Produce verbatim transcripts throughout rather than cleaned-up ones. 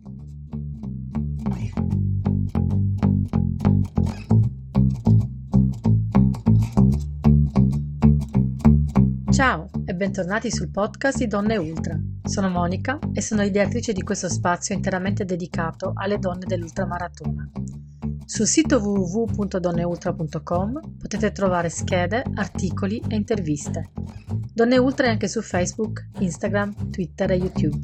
Ciao e bentornati sul podcast di Donne Ultra. Sono Monica e sono ideatrice di questo spazio interamente dedicato alle donne dell'ultramaratona. Sul sito w w w punto donne ultra punto com potete trovare schede, articoli e interviste. Donne Ultra è anche su Facebook, Instagram, Twitter e YouTube.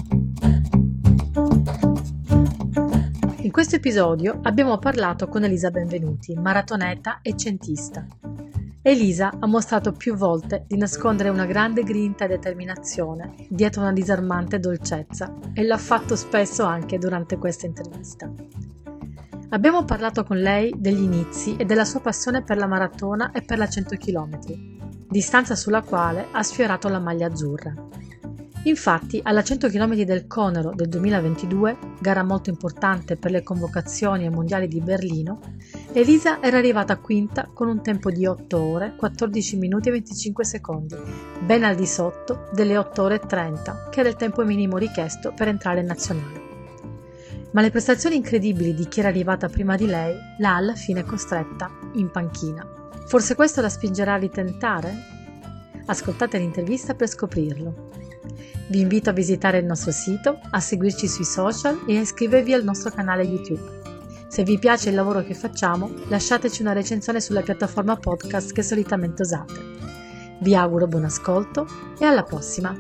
In questo episodio abbiamo parlato con Elisa Benvenuti, maratoneta e centista. Elisa ha mostrato più volte di nascondere una grande grinta e determinazione dietro una disarmante dolcezza e l'ha fatto spesso anche durante questa intervista. Abbiamo parlato con lei degli inizi e della sua passione per la maratona e per la cento chilometri, distanza sulla quale ha sfiorato la maglia azzurra. Infatti, alla cento chilometri del Conero del duemilaventidue, gara molto importante per le convocazioni ai mondiali di Berlino, Elisa era arrivata quinta con un tempo di otto ore, quattordici minuti e venticinque secondi, ben al di sotto delle otto ore e trenta, che era il tempo minimo richiesto per entrare in nazionale. Ma le prestazioni incredibili di chi era arrivata prima di lei l'ha alla fine costretta in panchina. Forse questo la spingerà a ritentare? Ascoltate l'intervista per scoprirlo. Vi invito a visitare il nostro sito, a seguirci sui social e a iscrivervi al nostro canale YouTube. Se vi piace il lavoro che facciamo, lasciateci una recensione sulla piattaforma podcast che solitamente usate. Vi auguro buon ascolto e alla prossima!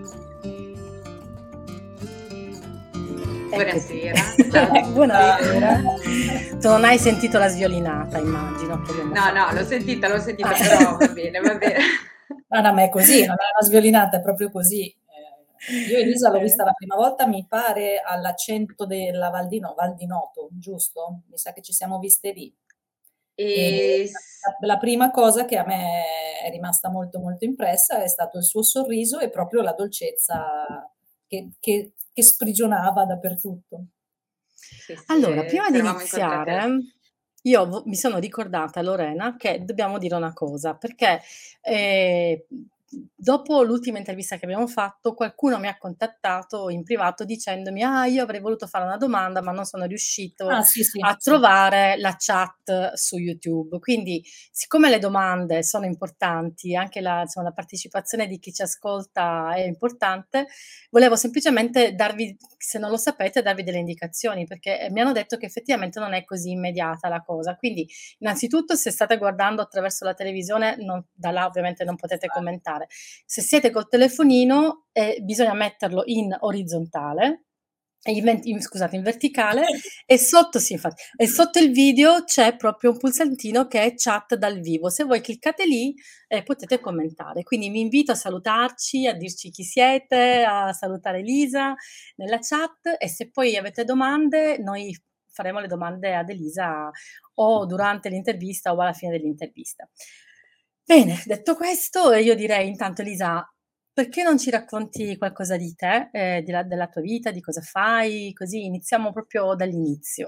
Buonasera. Buonasera. Tu non hai sentito la sviolinata, immagino. No, no, l'ho sentita, l'ho sentita, ah. Però va bene, va bene. Ma no, ma è così, non è una sviolinata, è proprio così. Eh, io Elisa l'ho vista la prima volta, mi pare, all'accento della Val di, no, Val di Noto, giusto? Mi sa che ci siamo viste lì. E... E la, la prima cosa che a me è rimasta molto molto impressa è stato il suo sorriso e proprio la dolcezza che... che che sprigionava dappertutto. Sì, sì, allora, prima di iniziare, io v- mi sono ricordata, Lorena, che dobbiamo dire una cosa, perché eh, dopo l'ultima intervista che abbiamo fatto, qualcuno mi ha contattato in privato dicendomi ah, io avrei voluto fare una domanda, ma non sono riuscito ah, sì, sì, a sì. trovare la chat su YouTube. Quindi, siccome le domande sono importanti, anche la, insomma, la partecipazione di chi ci ascolta è importante, volevo semplicemente darvi, se non lo sapete, darvi delle indicazioni, perché mi hanno detto che effettivamente non è così immediata la cosa. Quindi, innanzitutto, se state guardando attraverso la televisione, non, da là ovviamente non potete commentare. Se siete col telefonino, eh, bisogna metterlo in orizzontale, in, in, scusate, in verticale, e sotto, sì, infatti, e sotto il video c'è proprio un pulsantino che è chat dal vivo. Se voi cliccate lì, eh, potete commentare. Quindi vi invito a salutarci, a dirci chi siete, a salutare Elisa nella chat, e se poi avete domande, noi faremo le domande ad Elisa o durante l'intervista o alla fine dell'intervista. Bene, detto questo, io direi intanto, Elisa, perché non ci racconti qualcosa di te, eh, della, della tua vita, di cosa fai, così iniziamo proprio dall'inizio.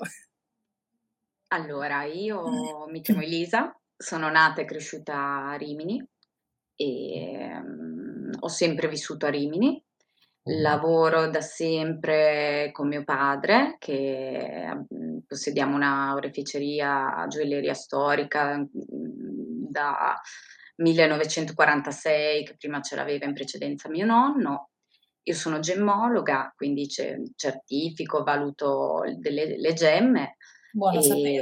Allora, io mi chiamo Elisa, sono nata e cresciuta a Rimini e um, ho sempre vissuto a Rimini. Lavoro da sempre con mio padre, che um, possediamo una oreficeria, gioielleria storica um, da millenovecentoquarantasei, che prima ce l'aveva in precedenza mio nonno. Io sono gemmologa, quindi certifico, valuto delle, le gemme. Buona e...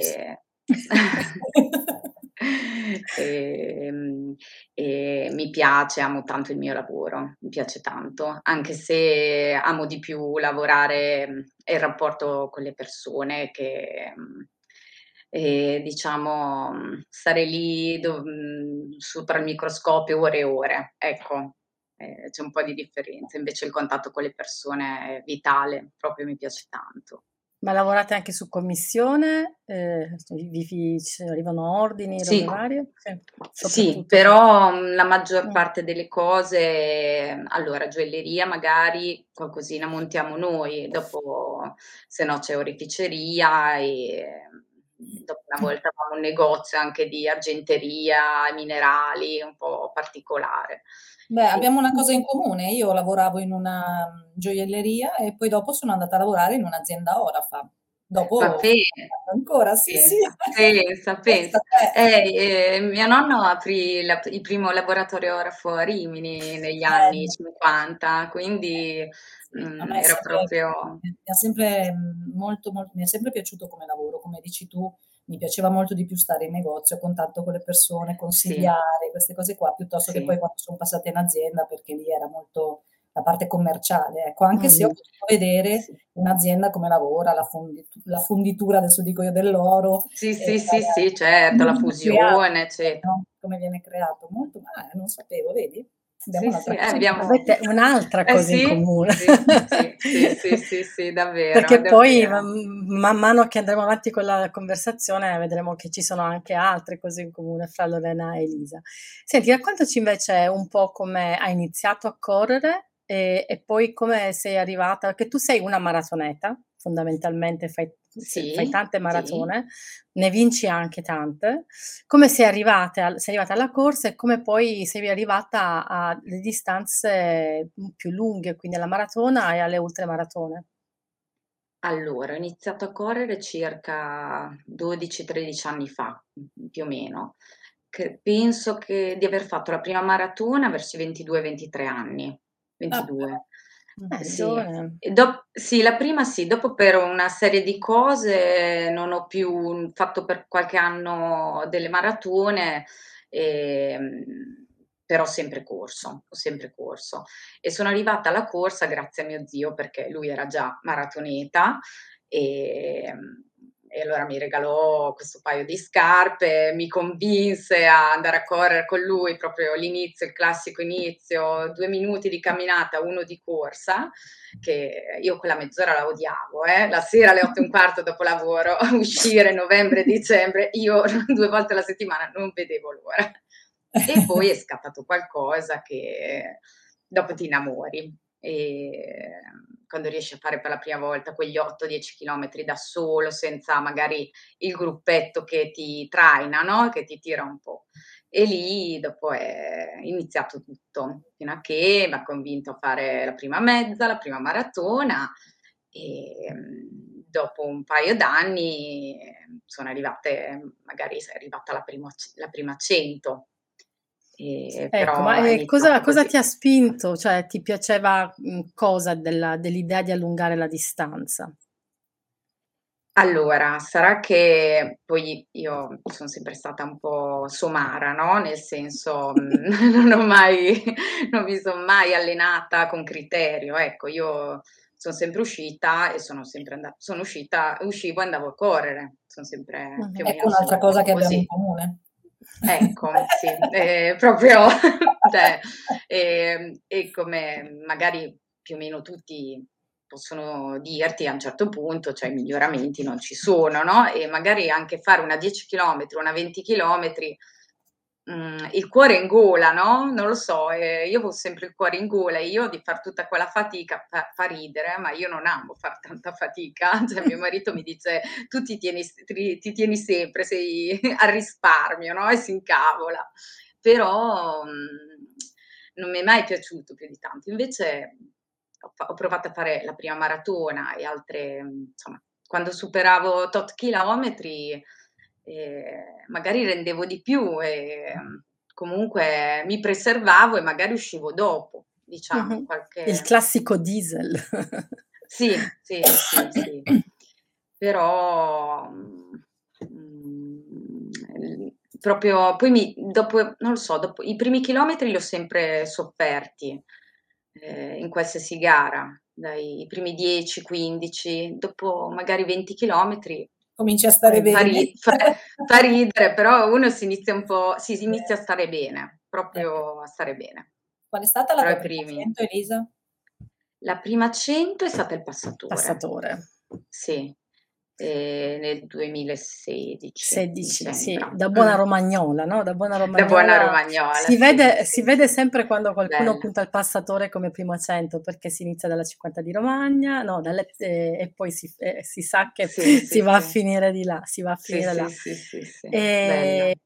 e, e mi piace, amo tanto il mio lavoro, mi piace tanto, anche se amo di più lavorare e il rapporto con le persone che... E, diciamo, stare lì do, sopra il microscopio ore e ore, ecco, eh, c'è un po' di differenza, invece il contatto con le persone è vitale, proprio mi piace tanto. Ma lavorate anche su commissione? Eh, vi, vi arrivano ordini, sì. robe varie? Sì, sì, però la maggior parte delle cose, allora gioielleria magari qualcosina montiamo noi, dopo se no c'è oreficeria e dopo una volta avevamo un negozio anche di argenteria, minerali, un po' particolare. Beh, E abbiamo una cosa in comune. Io lavoravo in una mm, gioielleria e poi dopo sono andata a lavorare in un'azienda Orafa. Va Dopo sono bene, andata ancora, sì, sì. pensa, pensa, Pensa pensa. a te. Eh, eh, mio nonno aprì la- il primo laboratorio orafo a Rimini negli anni Bello. cinquanta, quindi Sì, a mm, me è era sempre, proprio... mi ha sempre mm, molto, molto, mi è sempre piaciuto come lavoro, come dici tu, mi piaceva molto di più stare in negozio, a contatto con le persone, Sì, consigliare, queste cose qua, piuttosto che poi sì, quando sono passata in azienda, perché lì era molto la parte commerciale, ecco, anche se ho Mhm. potuto vedere sì. un'azienda come lavora, la, fonditu- la fonditura, adesso dico io, dell'oro, Sì, e sì, sì, sì, come certo, la viene creato, fusione, eccetera. no? Come viene creato, molto, ah, non sapevo, vedi? Abbiamo Sì, sì, un'altra eh, cosa in abbiamo... comune. Avete un'altra Eh cosa in sì, comune. sì, sì, sì, sì, sì, sì, davvero, Perché poi davvero. man man mano che andremo avanti con la conversazione vedremo che ci sono anche altre cose in comune fra Lorena e Elisa. Senti, raccontaci invece un po' come hai iniziato a correre e, e poi come sei arrivata, perché tu sei una maratoneta, fondamentalmente fai, se- fai Sì, tante sì. maratone, ne vinci anche tante. Come sei arrivata, al- sei arrivata alla corsa e come poi sei arrivata alle distanze più lunghe, quindi alla maratona e alle ultramaratone? Allora, ho iniziato a correre circa dodici tredici anni fa, mh, più o meno. Che penso che di aver fatto la prima maratona verso i ventidue ventitré anni. Ah, però, ventidue. Eh Mh-mh, sì. giovane. E dop- sì, la prima sì, dopo per una serie di cose non ho più fatto per qualche anno delle maratone, ehm, però ho sempre corso, ho sempre corso. E sono arrivata alla corsa grazie a mio zio perché lui era già maratoneta e, e allora mi regalò questo paio di scarpe, mi convinse a andare a correre con lui, proprio l'inizio, il classico inizio, due minuti di camminata, uno di corsa, che io quella mezz'ora la odiavo, eh? La sera alle otto e un quarto dopo lavoro, uscire novembre, dicembre, io due volte alla settimana non vedevo l'ora. E poi è scattato qualcosa che dopo ti innamori e quando riesci a fare per la prima volta quegli otto dieci chilometri da solo, senza magari il gruppetto che ti traina, no? Che ti tira un po'. E lì dopo è iniziato tutto, fino a che mi ha convinto a fare la prima mezza, la prima maratona e mm, dopo un paio d'anni sono arrivate, magari è arrivata la prima, la prima cento, e Ecco, ma, però è ehm, cosa iniziato cosa così. ti ha spinto? Cioè, ti piaceva, mhmm, cosa della dell'idea di allungare la distanza? Allora, sarà che poi io sono sempre stata un po' somara, no? Nel senso, mh, non ho mai, non mi sono mai allenata con criterio. Ecco, io sono sempre uscita e sono sempre andata, sono uscita, uscivo e andavo a correre. Sono sempre, più o Mh-mh. ecco meno, un'altra sempre cosa andata che abbiamo in così. comune. Ecco, sì, eh, proprio, cioè, e, e come magari più o meno tutti possono dirti a un certo punto, cioè i miglioramenti non ci sono, no? E magari anche fare una dieci chilometri, una venti chilometri, mh, il cuore in gola, no? Non lo so, eh, io avevo sempre il cuore in gola e io di fare tutta quella fatica fa, fa ridere, ma io non amo fare tanta fatica, cioè mio marito mi dice tu ti tieni, ti, ti tieni sempre, sei al risparmio, no? E si incavola, però mh, non mi è mai piaciuto più di tanto, invece ho, fa- ho provato a fare la prima maratona e altre, mh, insomma, quando superavo tot chilometri eh, magari rendevo di più e mh, comunque mi preservavo e magari uscivo dopo, diciamo, Mh-mh. Il qualche... classico diesel. Sì, sì, sì, sì. Però, mhmm, mhmm, proprio poi mi dopo non lo so, dopo i primi chilometri li ho sempre sofferti, ehm, in qualsiasi gara, dai i primi dieci, quindici, dopo magari venti chilometri Cominci a stare fa bene. ri fa fa ridere, però uno si inizia un po' sì, si Sì. inizia a stare bene, Eh. proprio a stare bene. Qual è stata la Però tua i prima primi cento, Elisa? la prima cento è stata il passatore. Passatore. Sì, ehm, nel duemilasedici mi sedici, sì, sembra. da buona Mh. romagnola, no, da buona Da buona romagnola romagnola, si sì, vede si sì, vede sì. sempre quando qualcuno Bella. punta il passatore come primo cento, perché si inizia dalla cinquanta di Romagna, no, dalle ehm, e poi si f ehm, si sa che Sì, si sì, va a sì. finire di là, si va a Sì, finire sì, là. sì, sì, sì, Ehm, bello.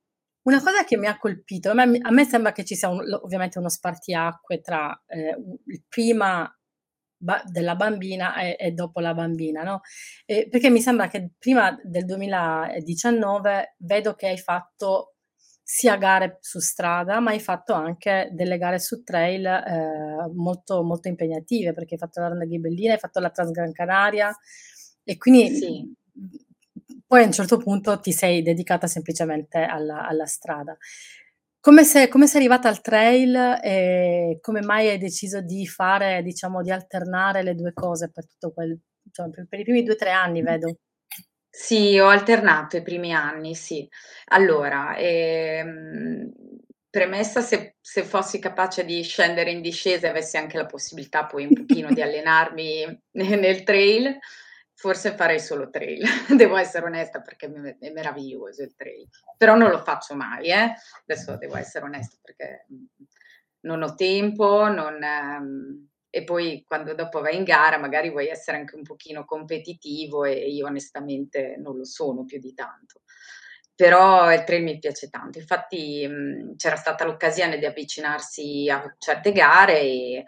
Una cosa che mi ha colpito, a me a me sembra che ci sia un lo ovviamente uno spartiacque tra, ehm, u il prima ba della bambina e e dopo la bambina, no, ehm, perché mi sembra che prima del duemiladiciannove vedo che hai fatto sia gare su strada, ma hai fatto anche delle gare su trail, ehm, molto molto impegnative, perché hai fatto la Ronda Ghibellina, hai fatto la Transgran Canaria e quindi, Sì. mhmm, poi a un certo punto ti sei dedicata semplicemente alla alla strada. Come sei come sei arrivata al trail e come mai hai deciso di fare diciamo, di alternare le due cose per tutto quel cioè per per i primi due, tre anni vedo. Sì, ho alternato i primi anni, sì. Allora, ehm, premessa se se fossi capace di scendere in discesa e avessi anche la possibilità poi un pochino di allenarmi ne nel trail, forse farei solo trail. Devo essere onesta perché me è meraviglioso il trail, però non lo faccio mai, eh. Adesso devo essere onesta perché, mhmm, non ho tempo, non mhmm, e poi quando dopo vai in gara magari vuoi essere anche un pochino competitivo e io onestamente non lo sono più di tanto. Però il trail mi piace tanto. Infatti, mhmm, c'era stata l'occasione di avvicinarsi a certe gare e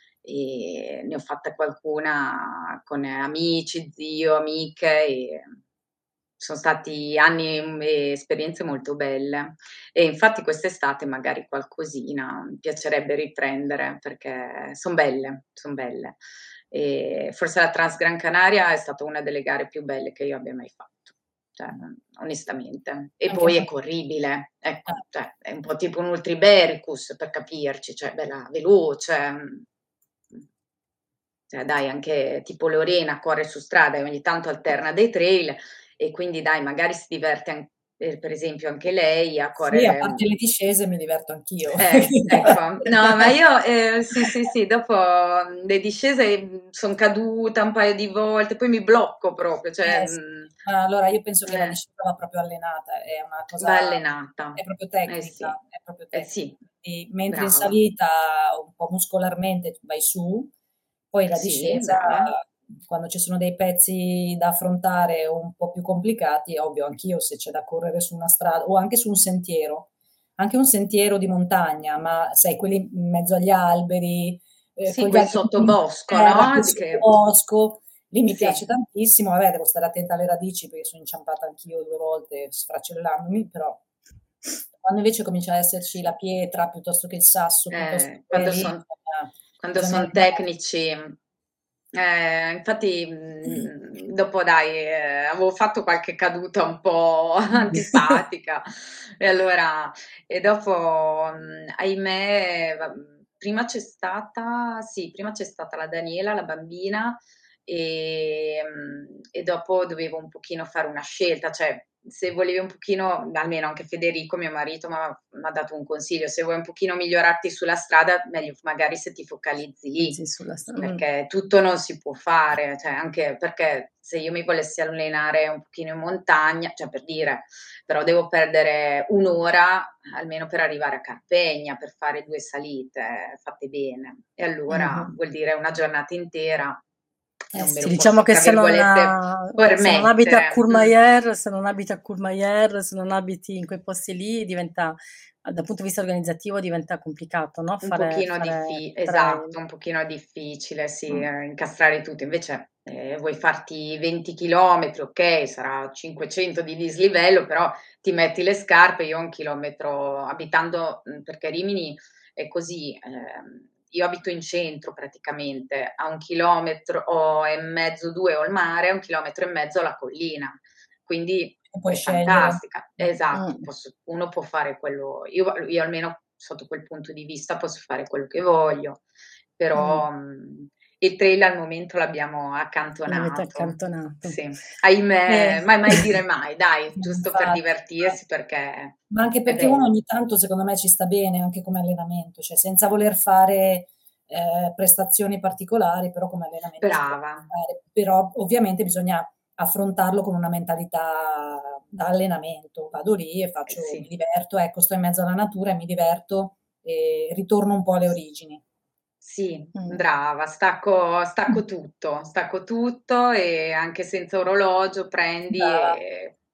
e ne ho fatta qualcuna con amici, zio, amiche e son stati anni, mhmm, e esperienze molto belle. E infatti quest'estate magari qualcosina mi piacerebbe riprendere perché son belle, son belle. E forse la Transgran Canaria è stata una delle gare più belle che io abbia mai fatto, cioè, mhmm, onestamente. E Anche a poi è me. corribile, Eh. ecco, cioè è un po' tipo un Ultra-Ibericus per capirci, cioè bella veloce, mhmm, mh. Cioè dai, anche tipo Lorena corre su strada e ogni tanto alterna dei trail e quindi dai, magari si diverte an per per esempio anche lei a Sì, a correre parte un le discese mi diverto anch'io. Eh, ecco. No, ma io ehm, sì, sì, sì, dopo, mhmm, le discese, mhmm, son caduta un paio di volte, poi mi blocco proprio, cioè, Eh sì. mhmm Ma allora io penso che la eh. discesa va proprio allenata, è una Va cosa allenata. è proprio Eh sì. tecnica, è proprio Eh tecnica. sì, Quindi mentre in brava. salita un po' muscolarmente vai su, poi la Sì, discesa brava. quando ci sono dei pezzi da affrontare un po' più complicati, ovvio anch'io se c'è da correre su una strada o anche su un sentiero, anche un sentiero di montagna, ma sai quelli in mezzo agli alberi, ehm, Sì, con gli quel alberi in sottobosco, terra, no, quel di che sottobosco, lì mi piace sì. tantissimo. Vabbè, devo stare attenta alle radici perché sono inciampata anch'io due volte sfracellandomi, però quando invece comincia a esserci la pietra piuttosto che il sasso, piuttosto Eh, che quando lì son bisogna quando bisogna son tecnici eh, infatti, mhmm, dopo dai, ehm, avevo fatto qualche caduta un po' antipatica e allora e dopo, mhmm, ahimè, va mhmm, prima c'è stata sì, prima c'è stata la Daniela, la bambina, ehm, e dopo dovevo un pochino fare una scelta, cioè se volevi un pochino almeno anche Federico, mio marito, m'ha m'ha dato un consiglio: "Se vuoi un pochino migliorarti sulla strada, meglio f magari se ti focalizzi lì." Mezzi sulla stra mh. Perché tutto non si può fare, cioè anche perché se io mi volessi allenare un pochino in montagna, cioè per dire, però devo perdere un ora almeno per arrivare a Carpegna, per fare due salite fatte bene. E allora Mh-mh. vuol dire una giornata intera Eh non me Sì, lo diciamo posso, che tra se non virgolette, se non abiti a "permettere". Mh. Courmayeur se non abiti a Courmayeur, se non abiti in quei posti lì diventa a dal punto di vista organizzativo diventa complicato, no, Un fare pochino fare diffi trail. esatto, un pochino difficile, sì, Mh. ehm, incastrare tutto. Invece, ehm, vuoi farti venti chilometri, okay, sarà cinquecento di dislivello, però ti metti le scarpe. Io a un chilometro abitando mhmm, perché Rimini è così, ehm, io abito in centro praticamente, a un chilometro o e mezzo, due ho il mare, a un chilometro e mezzo ho la collina. Quindi E puoi è scegliere. fantastica. Mh. Esatto, Mh. posso uno può fare quello io io almeno sotto quel punto di vista posso fare quello che voglio, Mh. però, mhmm, il trail al momento l'abbiamo L'avete accantonato. accantonato. Sì, Eh. ahimè, mai mai dire mai, dai, giusto per Infatti, divertirsi infatti. perché Ma anche è perché uno bello. ogni tanto secondo me ci sta bene anche come allenamento, cioè senza voler fare, ehm, prestazioni particolari, però come allenamento ci può Brava. stare. Però ovviamente bisogna affrontarlo con una mentalità da allenamento. Vado lì e Eh faccio mi sì. diverto, ecco, sto in mezzo alla natura e mi diverto e ritorno un po' alle origini. Sì, Mh. brava, stacco stacco tutto, stacco tutto e anche senza orologio prendi Brava. e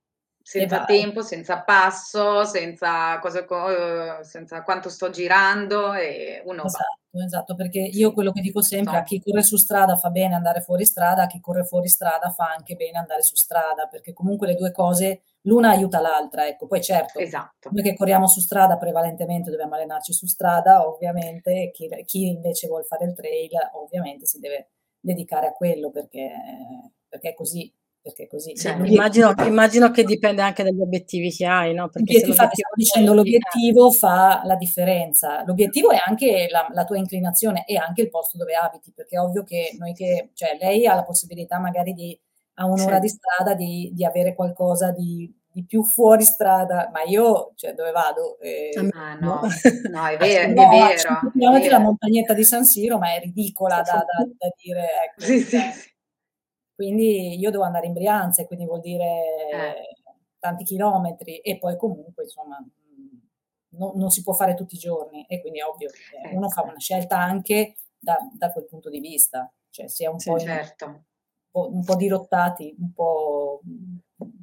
senza tempo, senza passo, senza cosa co senza quanto sto girando e uno va. Esatto, esatto, perché Sì, io quello che dico sempre, a questo chi corre su strada fa bene andare fuori strada, a chi corre fuori strada fa anche bene andare su strada, perché comunque le due cose l'una aiuta l'altra, ecco. Poi certo, esatto. noi che corriamo su strada prevalentemente dobbiamo allenarci su strada, ovviamente, e chi r chi invece vuol fare il trail ovviamente si deve dedicare a quello perché perché è così, perché è così. Sì, Le immagino l'obiettivo immagino che dipende anche dagli obiettivi che hai, no, perché se L'obieti infatti l'obiettivo stavo è dicendo, quello di eh. l'obiettivo fa la differenza. L'obiettivo è anche la la tua inclinazione e anche il posto dove abiti, perché è ovvio che noi che cioè lei ha la possibilità magari di a un ora di Sì. strada di di avere qualcosa di di più fuori strada, ma io cioè dove vado? A Ehm, Ah Milano. no, no è a ve no, è a cinque vero, è chilometri la vero. montagnetta di San Siro, ma è ridicola da da da dire ecco, Sì, cioè sì, sì. quindi io devo andare in Brianza, quindi vuol Eh. dire tanti chilometri e poi comunque insomma, mhmm, no non si può fare tutti i giorni e quindi è ovvio, eh, uno fa Ecco. una scelta anche da da quel punto di vista, cioè si è un po' Sì. in un Certo. po' un po' dirottati, un po', mhmm,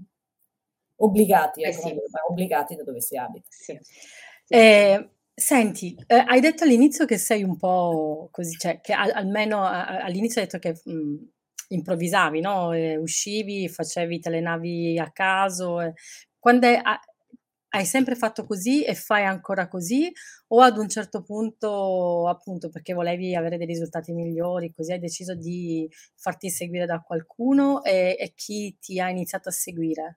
obbligati, Eh ecco, non sì. dire ma obbligati da dove si abita. Sì. Sì, sì. Ehm, senti, ehm, hai detto all'inizio che sei un po' così, cioè che al almeno a a all'inizio hai detto che, mhmm, improvvisavi, no, ehm, uscivi, facevi ti allenavi a caso e quand'è a hai sempre fatto così e fai ancora così o ad un certo punto, appunto, perché volevi avere dei risultati migliori, così hai deciso di farti seguire da qualcuno e e chi ti ha iniziato a seguire?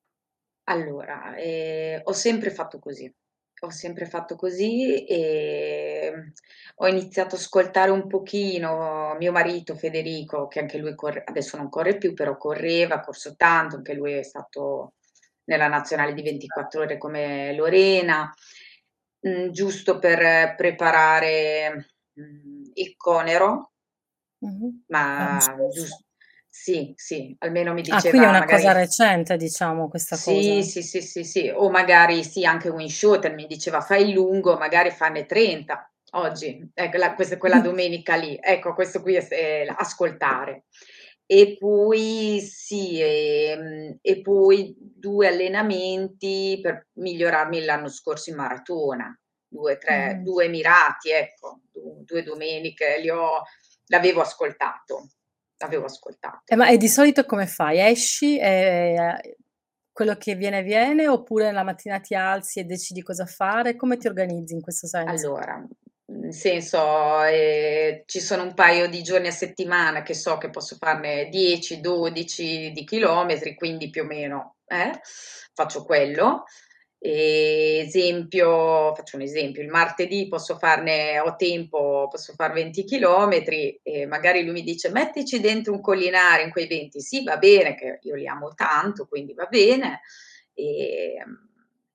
Allora, ehm, ho sempre fatto così. Ho sempre fatto così, ehm, ho iniziato a ascoltare un pochino mio marito Federico, che anche lui corre adesso non corre più, però correva, ha corso tanto, anche lui è stato nella nazionale di ventiquattro ore come Lorena, mhmm, giusto per preparare, mhmm, il Conero, Mh-mh. L'anno ma scorso. gius sì, sì, almeno mi Ah, quindi è diceva una cosa magari recente, diciamo, questa sì, cosa. sì, sì, sì, sì, o magari sì, anche un shooter mi diceva: "Fai il lungo, magari fanne trenta oggi." Ecco, la questa quella domenica lì. Ecco, questo qui è s è ascoltare. E poi sì, ehm, e poi due allenamenti per migliorarmi l'anno scorso in maratona, due, tre, Mh-mh. due mirati, ecco, du due domeniche li ho l'avevo ascoltato, l'avevo Eh, ascoltato. ma e di solito come fai? Esci e a quello che viene viene, oppure la mattina ti alzi e decidi cosa fare? Come ti organizzi in questo senso? Allora, mhmm, nel senso, ehm, ci sono un paio di giorni a settimana che so che posso farne dieci, dodici di chilometri, quindi più o meno, eh, faccio quello. Ehm, esempio faccio un esempio, il martedì posso farne ho tempo, posso far venti chilometri e magari lui mi dice: "Mettici dentro un collinare in quei venti." Sì, va bene, che io li amo tanto, quindi va bene. Ehm,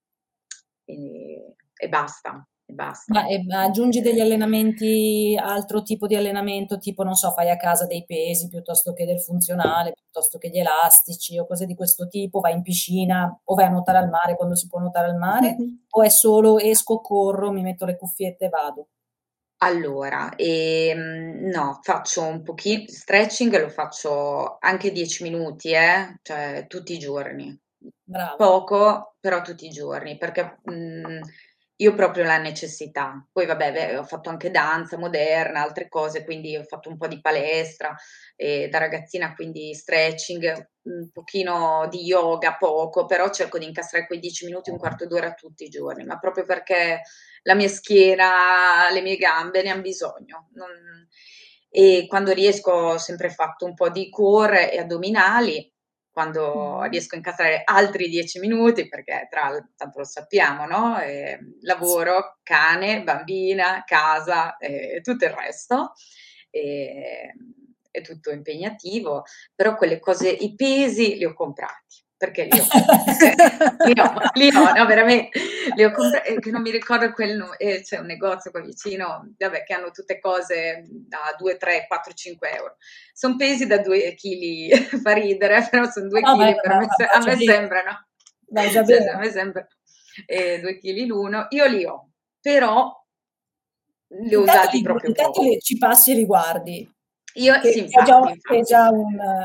e e basta, e basta. Ma, ehm, aggiungi degli Ehm, allenamenti altro tipo di allenamento, tipo non so, fai a casa dei pesi piuttosto che del funzionale, piuttosto che gli elastici o cose di questo tipo, vai in piscina o vai a nuotare al mare quando si può nuotare al mare, Mh-mh. o è solo esco, corro, mi metto le cuffiette e vado? allora, ehm, no, faccio un pochi stretching lo faccio anche dieci minuti, eh, cioè tutti i giorni. Brava. Poco, però tutti i giorni, perché, mhmm, io proprio la necessità. Poi vabbè, beh, ho fatto anche danza moderna, altre cose, quindi ho fatto un po' di palestra, ehm, da ragazzina, quindi stretching, un pochino di yoga, poco, però cerco di incastrare quei dieci minuti, un quarto d'ora tutti i giorni, ma proprio perché la mia schiena, le mie gambe ne han bisogno. Non e quando riesco ho sempre fatto un po' di core e addominali, quando Mh-mh. riesco a incastrare altri dieci minuti, perché tra l tanto lo sappiamo, no, ehm, Sì. lavoro, cane, bambina, casa e tutto il resto, ehm, è tutto impegnativo, però quelle cose i pesi li ho comprati, perché li ho. Li ho, li ho, no veramen li ho compra è che non mi ricordo quel nu ehm, c'è un negozio qua vicino, vabbè, che hanno tutte cose da due, tre, quattro, cinque euro €. Son pesi da due chili, fa ridere, però son due No, ma chili, però a ma me se va a già me bene, sembrano va già cioè a bene. me sembra ehm, due chili l'uno. Io li ho, però li ho Intanto usati li proprio intanto poco. li ci passi e li guardi, Io sì, che che è già infatti, che è infatti. già un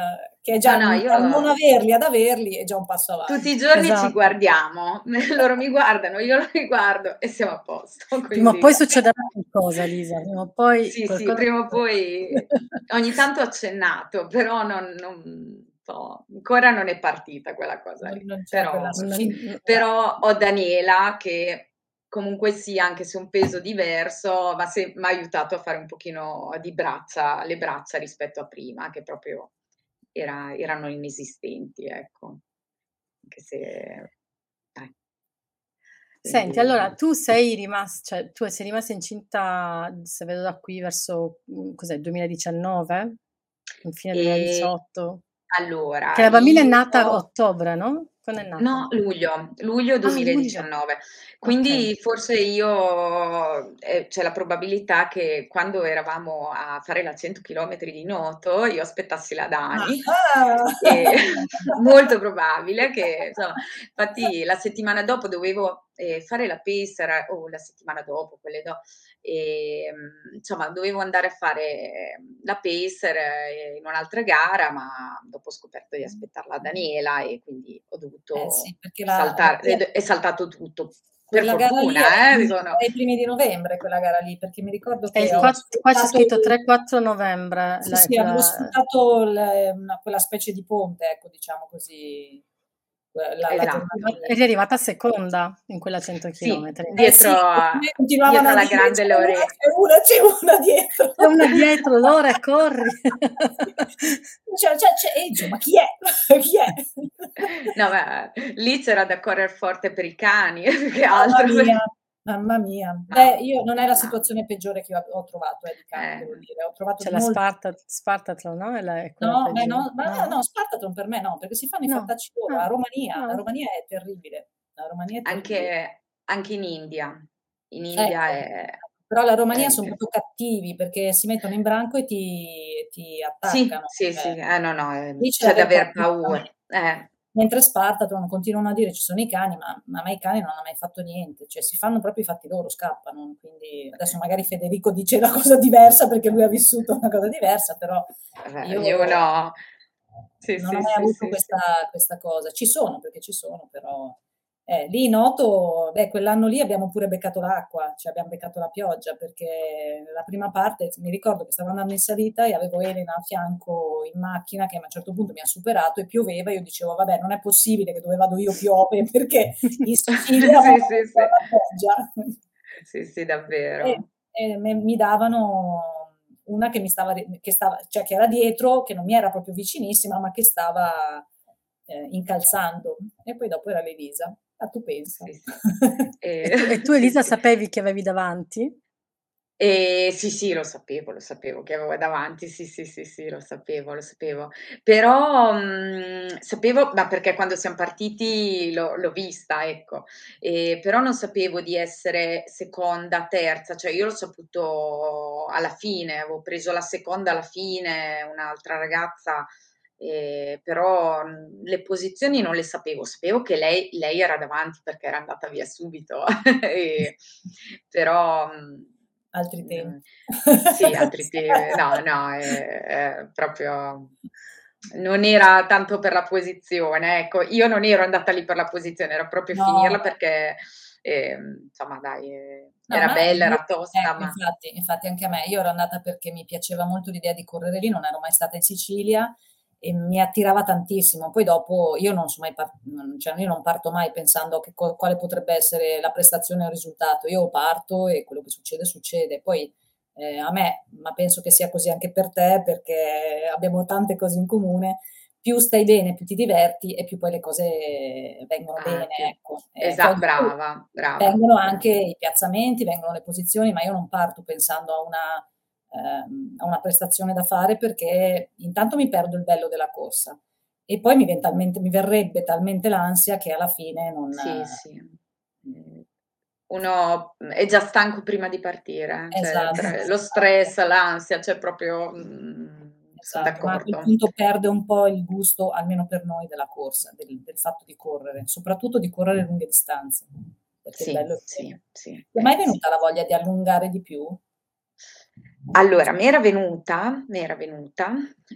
che è già No, no, da non io averli ad averli è già un passo tutti avanti. i giorni ci Esatto. guardiamo, loro mi guardano, io lo riguardo e siamo a posto, Prima o quindi poi succederà qualcosa, Elisa, prima o poi sì, sì, qualcosa prima o poi ogni tanto ho accennato, però non non so, ancora non è partita quella cosa Non lì. non c'è Però quella non spinta. però ho Daniela che comunque sia, anche se un peso diverso, m'ha sem m'ha aiutato a fare un pochino di braccia le braccia rispetto a prima, che proprio era erano inesistenti, ecco. Anche se eh. Senti, allora Quindi tu sei rimas cioè tu sei rimasta incinta, se vedo da qui, verso, mhmm, cos'è, duemiladiciannove? Infine Ehm, duemiladiciotto? Che allora la bambina è io nata a ottobre, no? Quando è nata? No, luglio, luglio Ah, luglio. duemiladiciannove. Okay. Quindi forse io ehm, c'è la probabilità che quando eravamo a fare la cento chilometri di nuoto io aspettassi la Dani, Ah-ah. e molto probabile che insomma infatti la settimana dopo dovevo, ehm, fare la pacer o la settimana dopo, quelle do ehm, insomma dovevo andare a fare la pacer, ehm, in un'altra gara, ma dopo ho scoperto di aspettar la Daniela e quindi ho Eh dovuto sì, perché la la saltar ed è saltato tutto. Per quella gara lì è fortuna, ai eh, primi dico no. è ai primi di novembre quella gara lì, perché mi ricordo È il che ho qua qua c'è sfruttato scritto il tre quattro novembre, sì, la sì, avevo quella sfruttato il una quella specie di ponte, ecco, diciamo così, que la la eri Esatto. giornata lì. eri arrivata seconda in quella cento Sì, chilometri. Eh dietro sì, perché a a me continuavano dietro a alla dire: grande "C'è una, Lore c'è una, c'è una dietro." C'è una dietro, Lore, corri. Cioè cioè c'è e dicevo: "Ma chi è? Chi è?" No, ma lì c'era da correr forte per i cani, più che Mamma altro mia, per mamma mia. Beh, no, io non è la no. situazione peggiore che ho ho trovato eh, di cani, Eh. devo dire. Ho trovato C'è la molti Sparta Spartathlon, no, è la è quella No, beh peggiore. no, ma no, No? no, Spartathlon per me no, perché si fanno i No. fattacci loro. Ah, La Romania la no. Romania è terribile. La Romania è terribile. Anche anche in India. In India Ecco, è però la Romania son è proprio cattivi, perché si mettono in branco e ti ti Sì, attaccano. sì, sì, Cioè, eh no, no, ehm, lì c'è da c'è da aver aver paura. paura. Eh. Mentre Spartathlon continuano a dire: "Ci sono i cani", ma ma a me i cani non hanno mai fatto niente, cioè si fanno proprio i fatti loro, scappano. Quindi adesso magari Federico dice una cosa diversa perché lui ha vissuto una cosa diversa, però Eh, io io no. Sì, non ho sì, mai sì, avuto sì, sì. questa questa cosa. Ci sono, perché ci sono, però eh, lì in Noto, beh, quell'anno lì abbiamo pure beccato l'acqua, cioè abbiam beccato la pioggia, perché la prima parte mi ricordo che stavo andando in salita e avevo Elena a fianco in macchina che a un certo punto mi ha superato e pioveva, io dicevo: "Vabbè, non è possibile che dove vado io piove, perché in Sicilia Sì, sì, sì. la pioggia." Sì, sì, E davvero. e me mi davano una che mi stava ri che stava cioè che era dietro, che non mi era proprio vicinissima, ma che stava, ehm, incalzando. E poi dopo era l'Elisa. Ah, tu pensa. Sì, sì. E Ehm, tu e tu sì, Elisa sì. sapevi chi avevi davanti? Ehm, sì, sì, lo sapevo, lo sapevo che avevo davanti, sì, sì, sì, sì, lo sapevo, lo sapevo. Però, mhmm, sapevo ma perché quando siam partiti l'ho l'ho vista, ecco. Ehm, però non sapevo di essere seconda, terza, cioè io l'ho saputo alla fine, avevo preso la seconda alla fine, un'altra ragazza, ehm, però, mhmm, le posizioni non le sapevo. Sapevo che lei lei era davanti perché era andata via subito, e però, mhmm Altri Mhmm, tempi. sì, altri te no, no, è è proprio non era tanto per la posizione, ecco. Io non ero andata lì per la posizione, era proprio No, finirla no. perché, ehm, insomma dai, ehm, No, era ma bella, io era tosta, ecco, ma infatti infatti anche a me. Io ero andata perché mi piaceva molto l'idea di correre lì, non ero mai stata in Sicilia e mi attirava tantissimo. Poi dopo io non so mai par mhmm, cioè io non parto mai pensando che co quale potrebbe essere la prestazione o il risultato. Io parto e quello che succede, succede. Poi, ehm, a me, ma penso che sia così anche per te, perché abbiamo tante cose in comune, più stai bene, più ti diverti e più poi le cose vengono ah, bene, più ecco. E esa poi dopo brava, brava, vengono anche brava. i piazzamenti, vengono le posizioni, ma io non parto pensando a una ehm, a una prestazione da fare perché intanto mi perdo il bello della corsa e poi mi vien talmente mi verrebbe talmente l'ansia che alla fine non Sì, sì. Mhmm, uno, mhmm, è già stanco prima di partire, eh, cioè esatto, tra lo esatto. stress, l'ansia, cioè proprio, mhmm, son Esatto, ma a quel d'accordo. punto perde un po' il gusto, almeno per noi, della corsa, del del fatto di correre, soprattutto di correre lunghe distanze, perché il Sì, bello è sì, quello. sì, Ti è mai eh, sì, venuta la sì. voglia di allungare di più? Allora, mi era venuta, mi era venuta,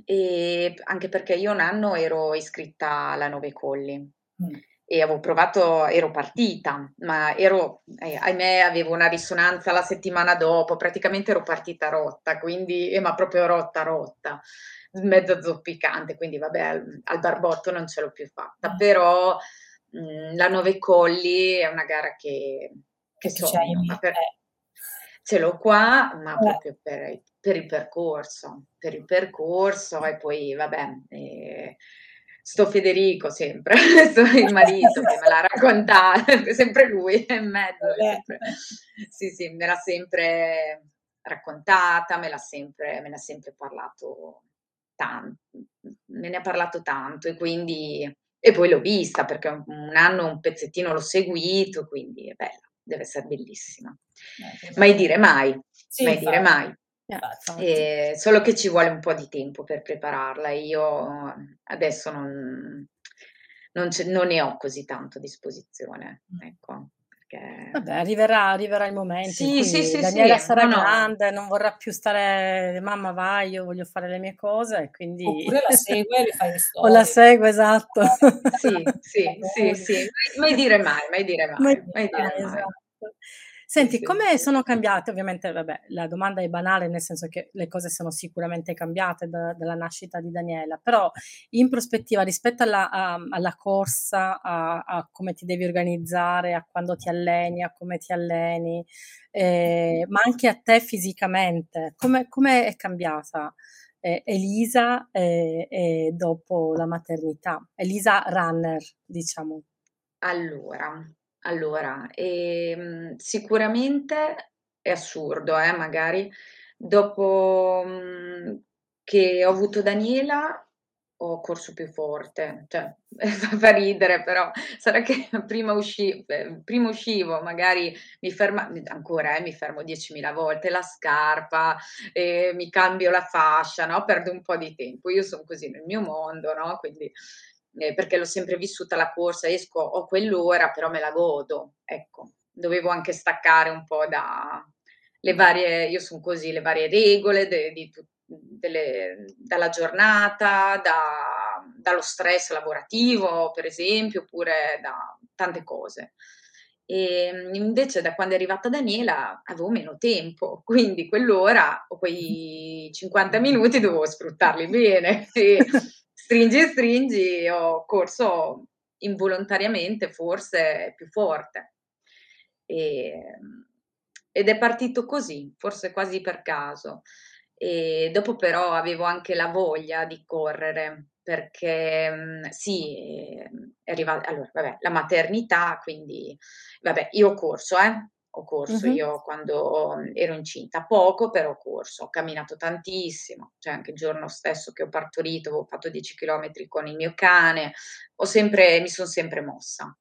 e anche perché io un anno ero iscritta alla Nove Colli Mm. e avevo provato, ero partita, ma ero, eh, ahimè, avevo una risonanza la settimana dopo, praticamente ero partita rotta, quindi, eh, ma proprio rotta, rotta, mezzo zoppicante, quindi vabbè, al, al barbotto non ce l'ho più fatta, Eh, però mh, la Nove Colli è una gara che, che che ti c'hai sogno, ma lì. per, Eh, ce l'ho qua, ma eh, proprio per, per il percorso, per il percorso e poi vabbè, eh, sto Federico sempre, sto il marito che me l'ha raccontato, è sempre lui è in mezzo, è eh, sempre, sì, sì, me l'ha sempre raccontata, me l'ha sempre, me ne ha sempre parlato tanto, me ne ha parlato tanto e quindi, e poi l'ho vista perché un, un anno un pezzettino l'ho seguito, quindi è bella, deve essere bellissima. eh, quello Mai è- dire mai, Sì, mai dire infatti, mai. Eh, infatti. infatti. Eh, solo che ci vuole un po' di tempo per prepararla. Io adesso non, non ce- non ne ho così tanto a disposizione, ecco, perché Vabbè, arriverà, arriverà il momento in sì, sì, cui sì, Daniela sì, no, sarà no, grande, non vorrà più stare, mamma vai, io voglio fare le mie cose, e quindi Oppure la segue e le fai le o la storie. seguo, esatto. sì, sì, sì, Valori. sì, mai, mai dire mai, mai dire Ma mai, mai dire dai, mai. esatto. Sì, Senti, sì. come sono cambiate ovviamente, vabbè, la domanda è banale, nel senso che le cose sono sicuramente cambiate da dalla nascita di Daniela, però in prospettiva rispetto alla a alla corsa, a a come ti devi organizzare, a quando ti alleni, a come ti alleni, ehm, ma anche a te fisicamente, come come è cambiata, ehm, Elisa, ehm, e dopo la maternità? Elisa runner, diciamo. Allora, allora, ehm, sicuramente è assurdo, eh, magari dopo, mhmm, che ho avuto Daniela ho corso più forte, cioè fa fa ridere però sarà che prima usci ehm, prima uscivo, magari mi ferma ancora eh, mi fermo diecimila volte, la scarpa, ehm, mi cambio la fascia, no, perdo un po' di tempo. Io son così nel mio mondo, no, quindi ehm, perché l'ho sempre vissuta la corsa, esco ho quell'ora, però me la godo, ecco. Dovevo anche staccare un po' da le varie io son così, le varie regole de di tu delle dalla giornata, da dallo stress lavorativo, per esempio, oppure da tante cose. Ehm, invece da quando è arrivata Daniela avevo meno tempo, quindi quell'ora o quei cinquanta minuti dovevo sfruttarli bene e stringi e stringi ho corso involontariamente forse più forte. Ehm, ed è partito così, forse quasi per caso. E dopo però avevo anche la voglia di correre perché, mhmm, sì, ehm, è arriva allora vabbè, la maternità, quindi vabbè, io ho corso, eh, ho corso Mh-mh. io quando ero incinta, poco però ho corso, ho camminato tantissimo, cioè anche il giorno stesso che ho partorito avevo fatto dieci chilometri con il mio cane, ho sempre mi son sempre mossa.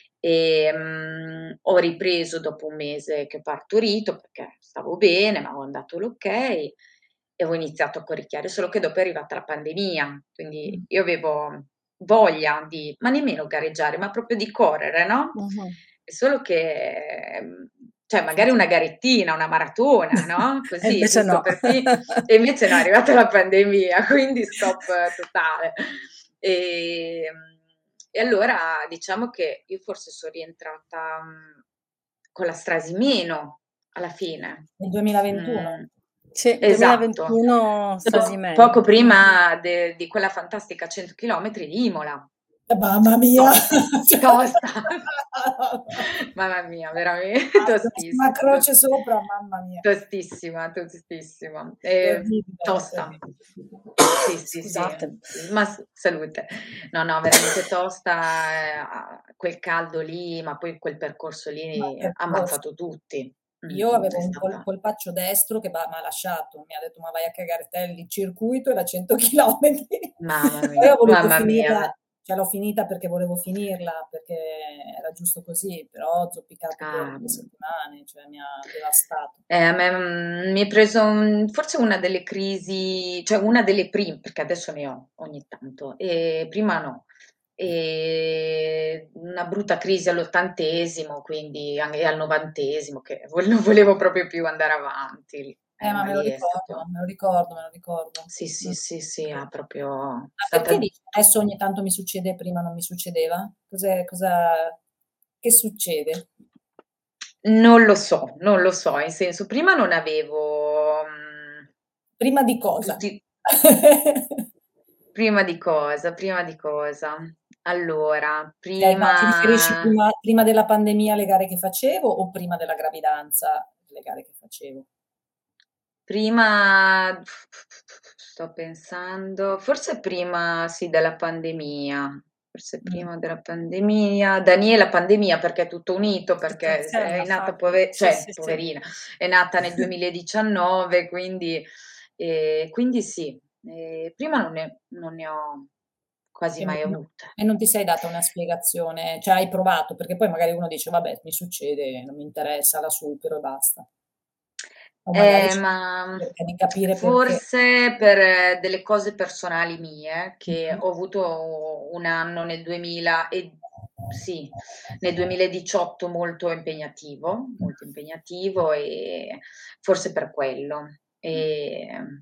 Ehm, ho ripreso dopo un mese che ho partorito perché stavo bene, m'avevano dato l'okay e ho iniziato a corricchiare, solo che dopo è arrivata la pandemia, quindi Mh. io avevo voglia di ma nemmeno gareggiare, ma proprio di correre, no, Mh-mh. è solo che, mhmm, cioè magari Funziona. una garettina, una maratona, no, E così invece giusto no. per fi e invece no, è arrivata la pandemia, quindi stop totale. Ehm, e allora diciamo che io forse son rientrata, mhmm, con la Strasimeno alla fine. Nel duemilaventuno? Mh, Sì, esatto. duemilaventuno Do Stasimeno. poco Mh. prima de di quella fantastica cento chilometri di Imola. Mamma mia! Tosta, Cioè tosta. Mamma mia, veramen Massima tostissima, croce tos sopra, mamma mia. tostissima, tostissima. Ehm, Terribile, tosta. terribile. Sì, sì, sì, Scusate. ma s salute. No, no, veramente tosta, ehm, a quel caldo lì, ma poi quel percorso Ma lì ha percorso. ammazzato tutti. Io Mh-mh, è avevo un pol stata polpaccio destro che m'ha m'ha lasciato, mi ha detto: "Ma vai a cagare te, il circuito era cento chilometri." mamma Poi ho mia, voluto mamma mia. finirla, cioè l'ho finita perché volevo finirla, perché era giusto così, però ho zoppicato per Ah, due mh. settimane, cioè mi ha devastato. Eh, a me, mhmm, mi è preso, mhmm, forse una delle crisi cioè una delle prim perché adesso ne ho ogni tanto, ehm, prima no. Ehm, una brutta crisi all'ottantesimo, quindi an e al novantesimo che vol non volevo proprio più andare avanti. Eh, Eh, ma ma me lo lì è ricordo, stato me lo ricordo, me lo ricordo. sì, Mh. sì, sì, sì, ha proprio Ma perché stata dici: "Adesso ogni tanto mi succede, prima non mi succedeva"? Cos'è cosa che succede? Non lo so, non lo so, in senso prima non avevo, mhmm, Prima di cosa? tutti prima di cosa, prima di cosa? Allora, Cioè, ma ti riferisci prima prima prima della pandemia alle gare che facevo o prima della gravidanza le gare che facevo? prima sto pensando, forse prima sì della pandemia, forse Mh. prima della pandemia, da lì la pandemia perché è tutto unito, Tutto perché s insieme è ha nata fatto. pove Sì, cioè sì, sì. poverina, è nata nel duemiladiciannove, quindi ehm, quindi sì, ehm, prima non ne non ne ho quasi E no mai no avute. e non ti sei data una spiegazione, cioè hai provato, perché poi magari uno dice: "Vabbè, mi succede, non mi interessa, la supero e basta." O magari Eh, c ma cerca di capire perché. forse per delle cose personali mie, che Mh-mh. ho avuto un anno nel duemila e sì, nel duemiladiciotto molto impegnativo, molto impegnativo e forse per quello. Ehm,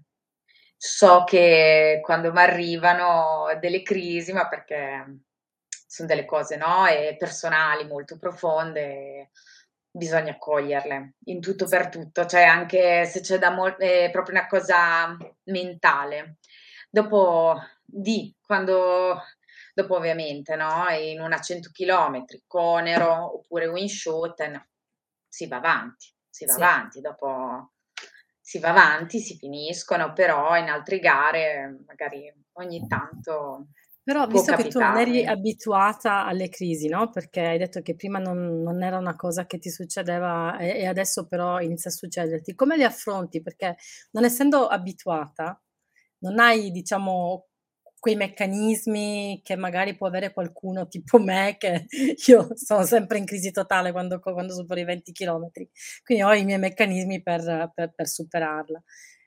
so che quando m'arrivano delle crisi, ma perché son delle cose, no, ehm, personali molto profonde, bisogna accoglierle in tutto per tutto, cioè anche se c'è da mol è proprio una cosa mentale. Dopo di quando dopo ovviamente, no, in una cento chilometri, Conero oppure Winschoten, si va avanti, si va Sì. avanti, dopo si va avanti, si finiscono, però in altre gare magari ogni tanto Però può visto che tu non eri capitarmi. abituata alle crisi, no, perché hai detto che prima non non era una cosa che ti succedeva e e adesso però inizia a succederti, come li affronti? Perché non essendo abituata, non hai diciamo quei meccanismi che magari può avere qualcuno tipo me, che io sono sempre in crisi totale quando co quando supero i venti chilometri, quindi ho i miei meccanismi per per per superarla.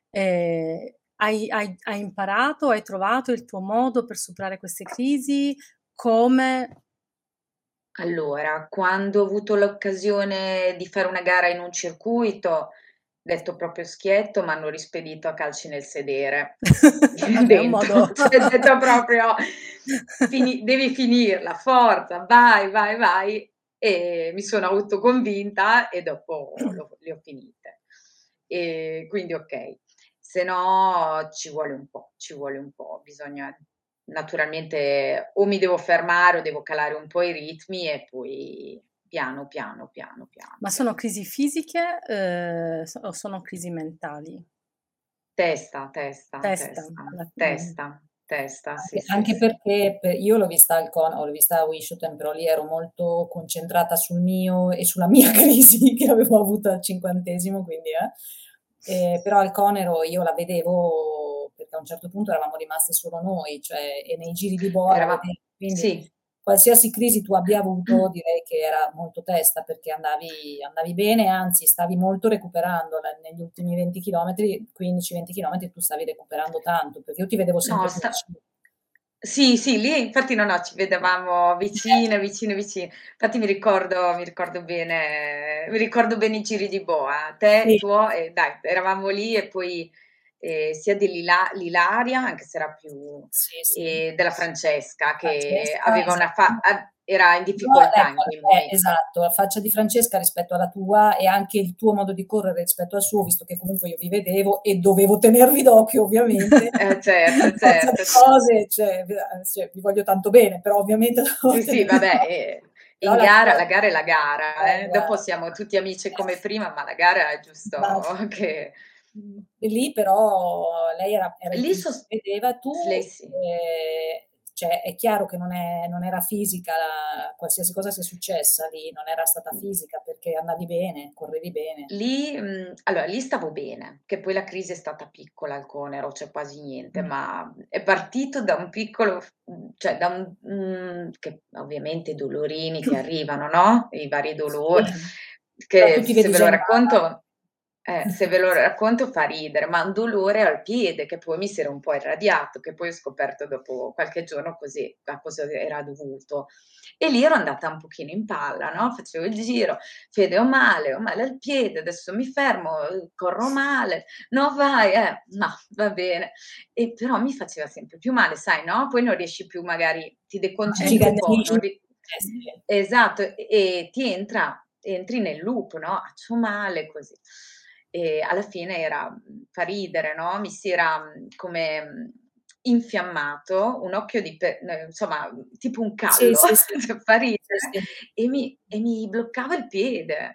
Ehm, hai hai hai imparato, hai trovato il tuo modo per superare queste crisi? Come Allora, quando ho avuto l'occasione di fare una gara in un circuito, detto proprio schietto, m'hanno rispedito a calci nel sedere, vabbè è un dentro, modo cioè detto proprio: "Fini devi finirla, forza, vai, vai, vai." E mi sono autoconvinta e dopo l'ho le ho finite. E quindi okay. Se no ci vuole un po', ci vuole un po', bisogna naturalmente o mi devo fermare o devo calare un po' i ritmi e poi piano, piano, piano, piano, Ma sono piano. crisi fisiche, uhm, s o sono crisi mentali? Testa, testa, Testa, testa, alla mh. testa, testa, sì, Anche sì, anche sì. perché pe io l'ho vista al Con o l'ho vista a Winschoten, però lì ero molto concentrata sul mio e sulla mia crisi che avevo avuto al cinquantesimo, quindi eh. Ehm, però al Conero io la vedevo perché a un certo punto eravamo rimaste solo noi, cioè e nei giri di boa la Erava vedevi, quindi sì. qualsiasi crisi tu abbia avuto direi che era molto testa, perché andavi andavi bene, anzi stavi molto recuperando la negli ultimi venti chilometri, quindici, venti chilometri tu stavi recuperando tanto, perché io ti vedevo No, sempre sulla sta scia. sì, sì, lì infatti no, no, ci vedevamo vicine, vicine, vicine. Infatti mi ricordo mi ricordo bene mi ricordo bene i giri di boa. Te, Sì, tuo e dai, eravamo lì e poi, ehm, sia dell'Ila l'Ilaria, anche se era più sì, sì. ehm, della Francesca che Francesca, aveva una fa esatto. a era in Però difficoltà in ecco, quei eh, momen esatto, la faccia di Francesca rispetto alla tua e anche il tuo modo di correre rispetto al suo, visto che comunque io vi vedevo e dovevo tenervi d'occhio ovviamente, eh per certo, forza di certo. cose, cioè v ehm, cioè vi voglio tanto bene, però ovviamente dovevo Sì, sì, tenervi vabbè, d'occhio. ehm, Però in la gara tua la gara è la gara, eh, eh. Dopo guarda. siamo tutti amici come prima, ma la gara è giusto Immagino. che Mh, e lì però lei era era in lì crisi, sos si vedeva, s lei tu sì. ehm, cioè è chiaro che non è non era fisica la qualsiasi cosa sia successa lì, non era stata fisica perché andavi bene, correvi bene. Lì mhmm, allora lì stavo bene, che poi la crisi è stata piccola al Conero, cioè quasi niente, Mh. ma è partito da un piccolo f mhmm, cioè da un mhmm, che ovviamente i dolorini ti arrivano, no, i vari dolori, Sì, però tu che ti se vedi ve già lo in gara. racconto Eh, se ve lo racconto fa ridere, ma un dolore al piede che poi mi si era un po' irradiato, che poi ho scoperto dopo qualche giorno così a cosa era dovuto. E lì ero andata un pochino in palla, no? Facevo il giro, Fede ho male, ho male al piede, adesso mi fermo, eh, corro male, no vai, eh, no, va bene. E però mi faceva sempre più male, sai, no? Poi non riesci più, magari ti deconcentri un po', Ingigantisci. non ri- Eh sì. esatto, e, e ti entra, entri nel loop, no? Ah, c'ho male, così. E alla fine era, fa ridere, no? Mi si era mh, come mh, infiammato un occhio di, pe- eh, insomma, tipo un Sì, callo, sì, sì. cioè, fa ridere, Sì, sì. e mi, e mi bloccava il piede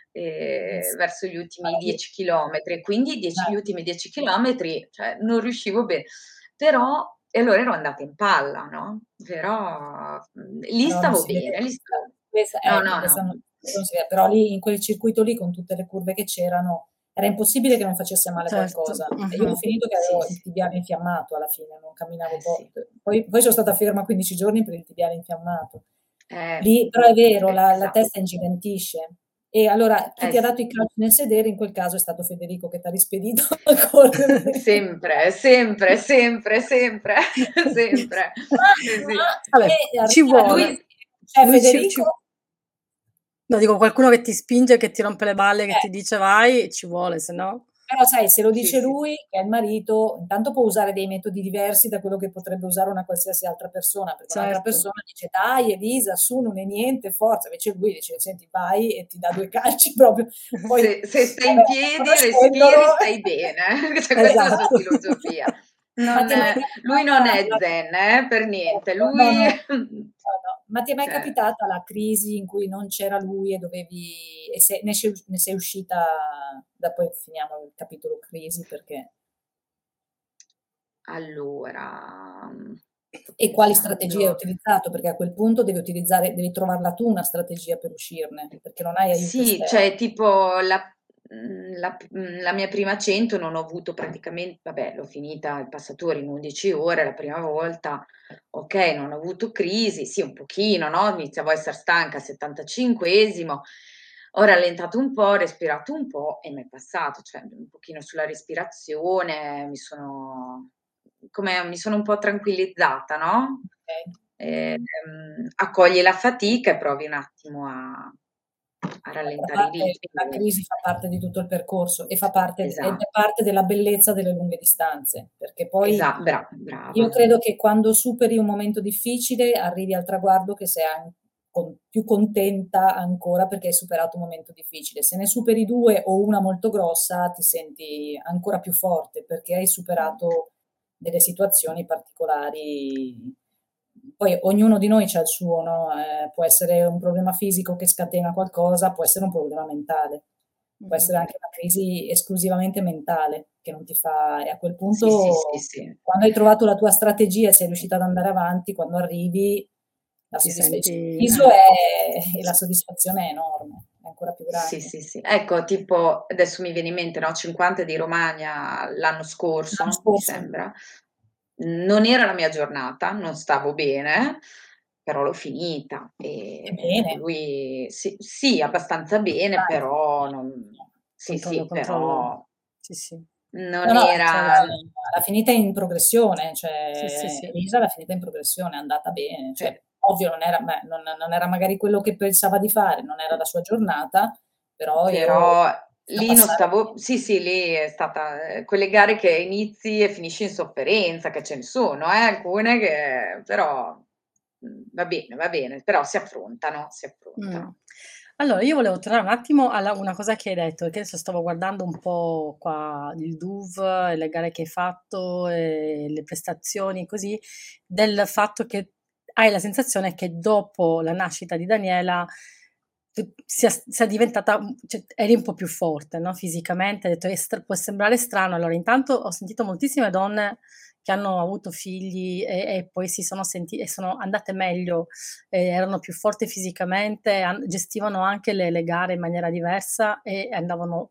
Eh eh, sì. verso gli ultimi Guarda, io dieci chilometri, quindi dieci- gli eh, ultimi dieci chilometri, cioè, non riuscivo bene, però, e allora ero andata in palla, no? Però mh, lì però non stavo si vede bene, lì stavo. questa No, ecco, no, questa non no. non si vede, però lì in quel circuito lì, con tutte le curve che c'erano, era impossibile che non facesse male Certo. qualcosa. E io ho Mhm. finito che Sì, avevo il sì, tibiale infiammato alla fine, non camminavo eh po sì, poi poi sono stata ferma quindici giorni per il tibiale infiammato. eh, Lì però è vero, eh, la la esatto, testa ingigantisce. E allora chi eh ti ha sì. dato i calci nel sedere in quel caso è stato Federico che t'ha rispedito a correre. Sempre, sempre, sempre, sempre, sempre. Ma Sì, sì. ma Vabbè, e ci arriva la vuole. crisi, Lui c'è Lui ci, ci- Federico No, dico qualcuno che ti spinge, che ti rompe le balle, che eh. ti dice vai, ci vuole, se no. Però sai, se lo sì, dice sì, lui, che è il marito, intanto può usare dei metodi diversi da quello che potrebbe usare una qualsiasi altra persona, perché un'altra Certo. persona dice: "Dai Elisa, su, non è niente, forza." Invece lui dice: "Senti, vai", e ti dà due calci proprio. Poi se se stai in vabbè, piedi, conoscendolo respiri, stai bene. Cioè questa è la sua Esatto. filosofia. ma ti Non è mai lui non capitata è la zen, eh, per niente. certo, no, Lui no, no, no. Ma ti è mai cioè capitata la crisi in cui non c'era lui e dovevi e se ne sei us ne sei uscita da poi finiamo il capitolo crisi perché allora, mhmm, sto e quali strategie hai pensando. utilizzato? Perché a quel punto devi utilizzare devi trovarla tu una strategia per uscirne, perché non hai aiuto Sì, esterno. cioè tipo la mhmm, la p mhmm, la mia prima cento non ho avuto praticamen vabbè, l'ho finita il passatore in undici ore la prima volta, okay, non ho avuto crisi, sì un pochino, no, iniziavo a esser stanca al settantacinquesimo, ho rallentato un po', ho respirato un po' e m'è passato, cioè un pochino sulla respirazione, mi sono come mi sono un po' tranquillizzata, no, Okay. ehm, accogli la fatica e provi un attimo a a D'altra rallentare i parte la ritmi. crisi fa parte di tutto il percorso e fa parte d ed Esa è parte della bellezza delle lunghe distanze, perché poi esa bra brava. io credo che quando superi un momento difficile arrivi al traguardo che sei an con più contenta ancora perché hai superato un momento difficile. Se ne superi due o una molto grossa, ti senti ancora più forte perché hai superato delle situazioni particolari. Poi ognuno di noi c'ha il suo, no, ehm, può essere un problema fisico che scatena qualcosa, può essere un problema mentale, può Mhm. essere anche una crisi esclusivamente mentale che non ti fa e a quel Sì, sì, sì, punto sì. quando hai trovato la tua strategia e sei riuscita ad andare avanti, quando arrivi la Ti soddisfa il senti... sorriso eh, è e la soddisfazione è enorme, è ancora più Sì, grande. sì, sì. Ecco, tipo adesso mi viene in mente, no, cinquanta di Romagna l'anno L'anno scorso, mi scorso sembra. Non era la mia giornata, non stavo bene, però l'ho finita. è E bene, lui sì, sì, abbastanza bene, dai, però non sì, Controllo, sì, controllo. però Sì, sì. non no, no, era cioè l'ha finita in progressione, Sì, sì, cioè sì. Elisa l'ha finita in progressione, è andata bene, cioè eh, ovvio non era beh, non non era magari quello che pensava di fare, non era la sua giornata, però io però a lì non passare stavo sì, sì, lì è stata ehm, quelle gare che inizi e finisci in sofferenza, che ce ne sono, eh, alcune che però, mhmm, va bene, va bene, però si affrontano, si Mh. affrontano. Allora io volevo tornare un attimo alla una cosa che hai detto, perché adesso stavo guardando un po' qua il D U V e le gare che hai fatto e le prestazioni così, del fatto che hai la sensazione che dopo la nascita di Daniela tu sia s sia diventata un cioè eri un po' più forte, no, fisicamente. Hai detto: "È str può sembrare strano". Allora intanto ho sentito moltissime donne che hanno avuto figli e e poi si sono senti e sono andate meglio, ehm, erano più forti fisicamente, an gestivano anche le le gare in maniera diversa e andavano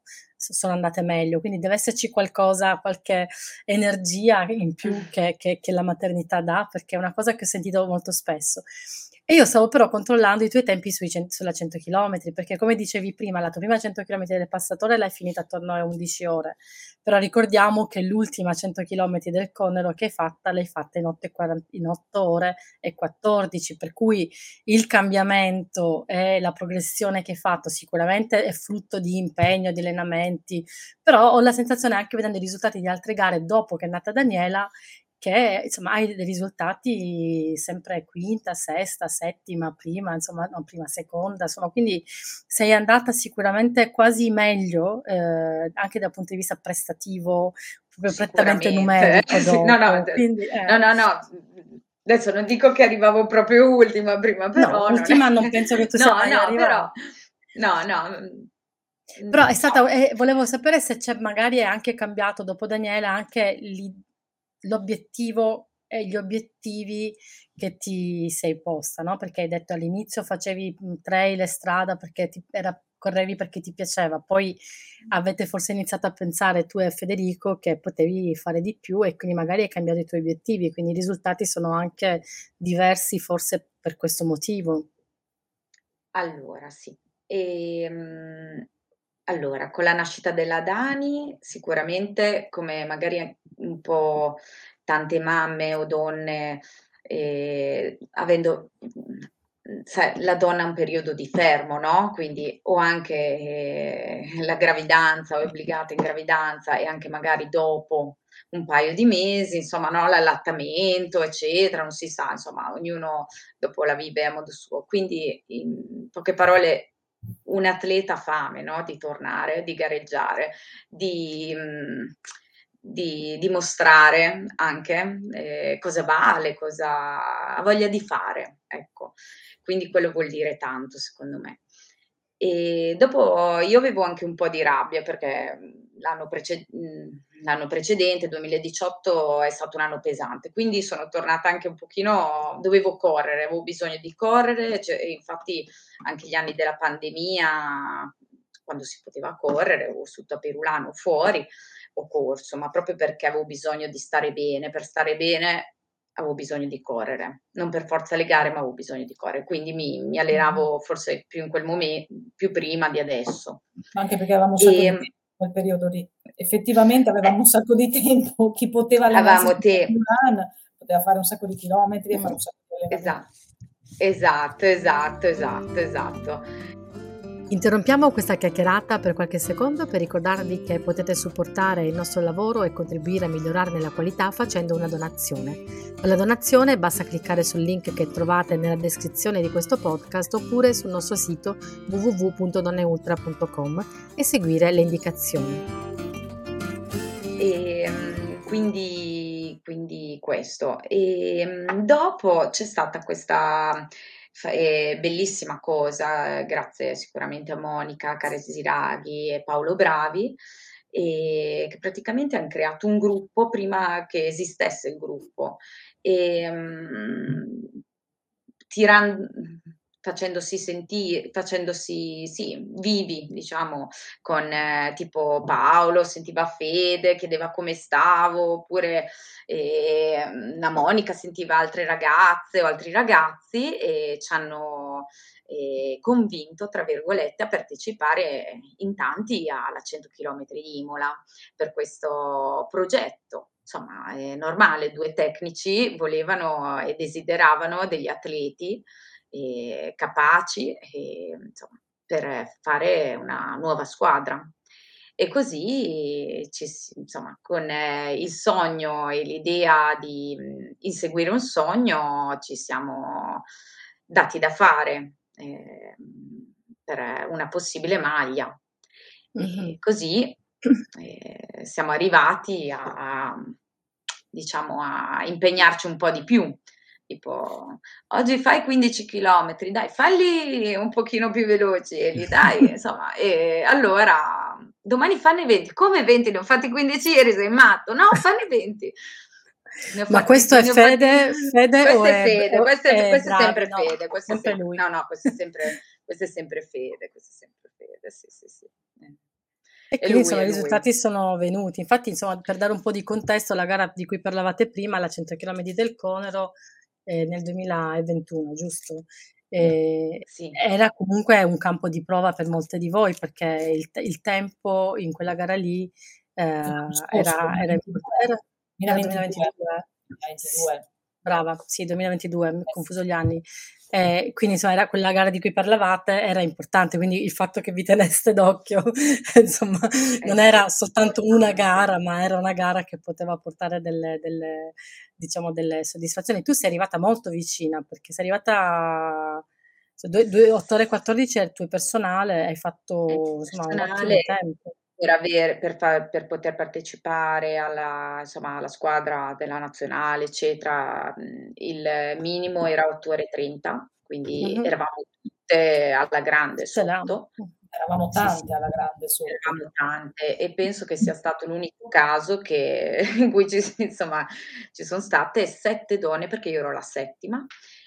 sono andate meglio, quindi deve esserci qualcosa, qualche energia in più che, che, che la maternità dà, perché è una cosa che ho sentito molto spesso. E io stavo però controllando i tuoi tempi sui cent- sulla cento chilometri, perché come dicevi prima, la tua prima cento chilometri del passatore l'hai finita attorno a undici ore, però ricordiamo che l'ultima cento chilometri del Conero che hai fatta l'hai fatta in otto, e quaranta, in otto ore e quattordici, per cui il cambiamento e la progressione che hai fatto sicuramente è frutto di impegno, di allenamenti, però ho la sensazione, anche vedendo i risultati di altre gare dopo che è nata Daniela, che insomma hai dei risultati sempre quinta, sesta, settima, prima, insomma, no, prima, seconda, insomma, quindi sei andata sicuramente quasi meglio, eh, anche dal punto di vista prestativo, proprio prettamente numerico Sì, no, no, dopo. Quindi, eh. no, no, no, adesso non dico che arrivavo proprio ultima prima, però no, non ultima è... non penso che tu sia no, mai no, arrivata. però, no, no. Però è stata, no. eh, volevo sapere se c'è magari è anche cambiato dopo Daniela anche l'i- l'obiettivo e gli obiettivi che ti sei posta, no? Perché hai detto all'inizio facevi mh, trail e strada perché ti, era, correvi perché ti piaceva, poi avete forse iniziato a pensare tu e Federico che potevi fare di più e quindi magari hai cambiato i tuoi obiettivi, quindi i risultati sono anche diversi forse per questo motivo. Allora, sì. Ehm, allora, con la nascita della Dani, sicuramente, come magari un po' tante mamme o donne, eh, avendo, mm, sai, la donna ha un periodo di fermo, no? Quindi o anche eh, la gravidanza, o è obbligata in gravidanza e anche magari dopo un paio di mesi, insomma, no? L'allattamento, eccetera, non si sa, insomma, ognuno dopo la vive a modo suo. Quindi, in poche parole, un atleta ha fame, no? Di tornare, di gareggiare, di, mh, di dimostrare anche eh, cosa vale, cosa ha voglia di fare, ecco. Quindi quello vuol dire tanto, secondo me. E dopo io avevo anche un po' di rabbia perché l'anno, prece- l'anno precedente, duemiladiciotto, è stato un anno pesante, quindi sono tornata anche un pochino, dovevo correre, avevo bisogno di correre, cioè, infatti anche gli anni della pandemia, quando si poteva correre, o su Tapirulano o fuori, ho corso, ma proprio perché avevo bisogno di stare bene, per stare bene avevo bisogno di correre, non per forza le gare, ma avevo bisogno di correre, quindi mi, mi allenavo forse più in quel momento, più prima di adesso. Anche perché avevamo un sacco di E, tempo in quel periodo lì. Effettivamente avevamo eh, un sacco di tempo, chi poteva allenarsi avevamo sul te, run poteva fare un sacco di chilometri e fare un sacco di allenamenti. esatto, esatto, esatto, esatto, esatto. Interrompiamo questa chiacchierata per qualche secondo per ricordarvi che potete supportare il nostro lavoro e contribuire a migliorarne la qualità facendo una donazione. Per la donazione basta cliccare sul link che trovate nella descrizione di questo podcast oppure sul nostro sito w w w punto donneultra punto com e seguire le indicazioni. E, quindi, quindi questo. E dopo c'è stata questa eh, bellissima cosa, eh, grazie sicuramente a Monica Caresiraghi e Paolo Bravi, e che praticamente hanno creato un gruppo prima che esistesse il gruppo. E, um, tiran- facendosi sentire, facendosi sì, vivi, diciamo, con eh, tipo Paolo, sentiva Fede, chiedeva come stavo, oppure eh, la Monica sentiva altre ragazze o altri ragazzi e ci hanno eh, convinto, tra virgolette, a partecipare in tanti alla cento chilometri di Imola per questo progetto. Insomma, è normale, due tecnici volevano e desideravano degli atleti eh, capaci eh, insomma, per fare una nuova squadra. E così, ci, insomma, con eh, il sogno e l'idea di mh, inseguire un sogno, ci siamo dati da fare eh, per una possibile maglia. Mm-hmm. E così eh, siamo arrivati a, a, diciamo, a impegnarci un po' di più. Tipo, oggi fai quindici chilometri, dai, falli un pochino più veloci, Eli, dai, insomma, e allora domani fanne venti, come venti? Ne ho fatti quindici ieri, sei matto? No, fanne venti. Ne ho Ma fatti, questo è ne ho Fede, fatti... Fede Questo o è è, Fede, o questo è, è questo è Bravi? sempre No, Fede, questo è sempre sempre, lui. no, no, questo è sempre, questo è sempre Fede, questo è sempre Fede, sì, sì, sì. E È quindi lui, insomma è i lui. risultati sono venuti. Infatti, insomma, per dare un po' di contesto, la gara di cui parlavate prima, la cento chilometri del Conero, eh, nel duemilaventuno, giusto? Eh, Sì, era comunque un campo di prova per molte di voi, perché il, te- il tempo in quella gara lì eh, L'anno scorso, era, era import- duemilaventidue. era- era duemilaventidue. duemilaventidue? Sì, duemilaventidue. brava, sì, duemilaventidue, mi ho Eh confuso sì. gli anni. Eh, quindi insomma era quella gara di cui parlavate era importante, quindi il fatto che vi teneste d'occhio, insomma, Eh non sì, era è soltanto una importante. gara, ma era una gara che poteva portare delle, delle, diciamo, delle soddisfazioni. Tu sei arrivata molto vicina, perché sei arrivata cioè, due, due, otto ore e quattordici è il tuo personale, hai E il fatto insomma un personale ottimo tempo. per avere per fa per poter partecipare alla insomma, alla squadra della nazionale, eccetera, mhmm, il minimo era otto ore e trenta, quindi Mhm. eravamo tutte alla grande Tutte là. sotto. Eravamo Sì, sì. tante alla grande sotto. Eravamo tante e penso che sia stato l'unico caso che in cui ci s insomma, ci son state sette donne, perché io ero la settima,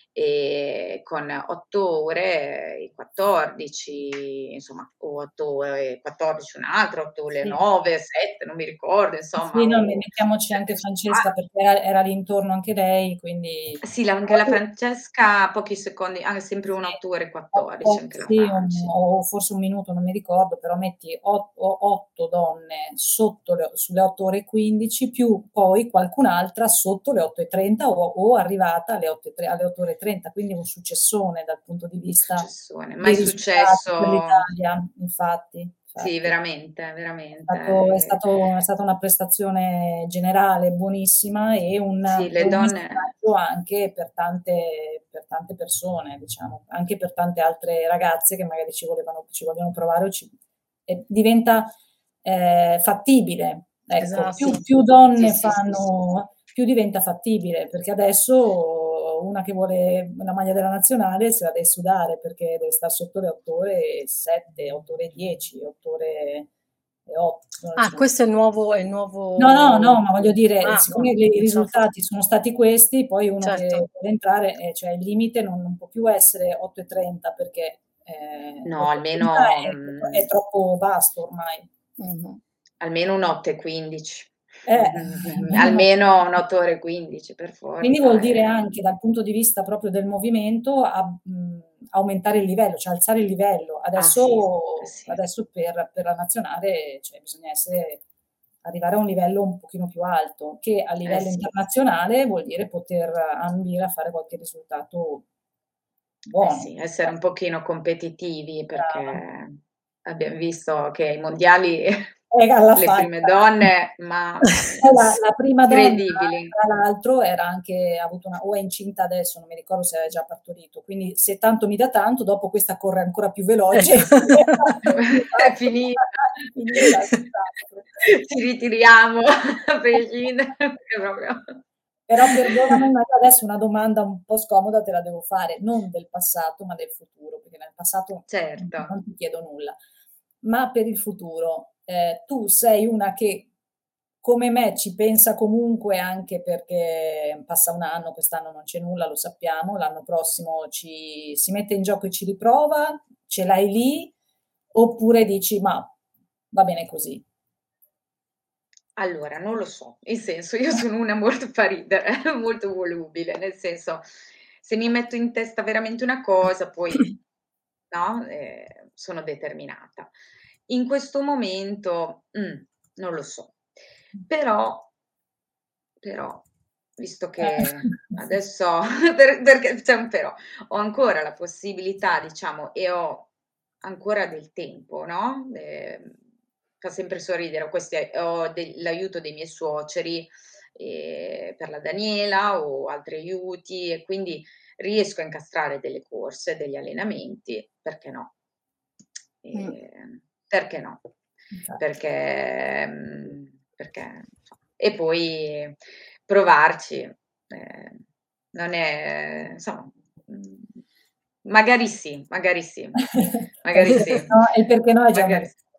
ehm, con otto ore e quattordici, insomma, o otto e quattordici un'altra, otto ore e Sì. nove, sette, non mi ricordo, Sì, insomma, no, me o mettiamoci anche Francesca perché era era lì intorno anche lei, quindi sì, la anche la Francesca pochi secondi, ah, sempre un sì, otto ore e quattordici otto anche la sì, un Franci. o forse un minuto, non mi ricordo, però metti ot o otto donne sotto le sulle otto ore e quindici, più poi qualcun'altra sotto le otto e trenta o o arrivata alle otto e tre alle otto ore e trenta, quindi un successone dal punto di vista Successone. Mai dei risultati per successo l'Italia, infatti, sì, infatti. veramente, È veramente. stato è Ehm, stato è stata una prestazione generale buonissima e un sì, le buon donne messaggio anche per tante per tante persone, diciamo, anche per tante altre ragazze che magari ci volevano ci vogliono provare o ci e diventa, ehm, fattibile. Ecco, sì, Esatto. più più sì, donne sì, sì, sì. fanno più diventa fattibile, perché adesso una che vuole la maglia della nazionale se la deve sudare, perché deve star sotto le otto ore e sette, otto ore e dieci, otto ore e otto, Ah, adesso non questo è il nuovo, è il no, no, nuovo... no, ma voglio dire, Ah, siccome no, le i pensavo fosse... risultati sono stati questi, poi uno Certo. che vuole entrare, ehm, cioè il limite non non può più essere otto e trenta perché, ehm, No, otto e trenta almeno, è troppo è mhmm, troppo vasto ormai. Mhm. almeno un otto e quindici. Eh, almeno no. Almeno un otto ore e quindici per Quindi vuol forza, dire ehm, anche dal punto di vista proprio del movimento a mhmm, aumentare il livello, cioè alzare il livello. ah sì, eh Adesso sì, adesso per per la nazionale, cioè bisogna essere arrivare a un livello un pochino più alto, che a eh livello sì, internazionale vuol dire poter ambire a fare qualche risultato eh buono. sì, essere un pochino competitivi Brava. perché abbiam visto che ai mondiali E alla le prime faccia. donne, mamma E mia, la la prima donna, incredibili. tra l'altro, era anche ha avuto una o è incinta adesso, non mi ricordo se aveva già partorito, quindi se tanto mi dà tanto, dopo questa corre ancora più veloce, Ecco. È finita. è finita, senz'altro. Ci ritiriamo a prescindere perché proprio Però perdonami, ma io adesso una domanda un po' scomoda te la devo fare, non del passato, ma del futuro, perché nel passato non certo. non ti chiedo nulla. Ma per il futuro, ehm, tu sei una che, come me, ci pensa comunque anche perché passa un anno, quest'anno non c'è nulla, lo sappiamo, l'anno prossimo ci si mette in gioco e ci riprova, ce l'hai lì, oppure dici: "Ma va bene così"? Allora, non lo so, in senso io sono una molto fa ridere, molto volubile, nel senso, se mi metto in testa veramente una cosa poi, no, ehm, sono determinata. In questo momento, mh, non lo so. Però però, visto che Eh. adesso per perché c'è un però, ho ancora la possibilità, diciamo, e ho ancora del tempo, no, ehm, fa sempre sorridere, ho questi ho de l'aiuto dei miei suoceri, ehm, per la Daniela o altri aiuti e quindi riesco a incastrare delle corse, degli allenamenti, perché no? Mm. Ehm, perché no? Infatti. Perché mhmm, perché insomma e poi provarci, ehm, non è insomma, mhmm, magari sì, magari sì, E magari il sì, perché no e il perché no è già una magari sì. risposta.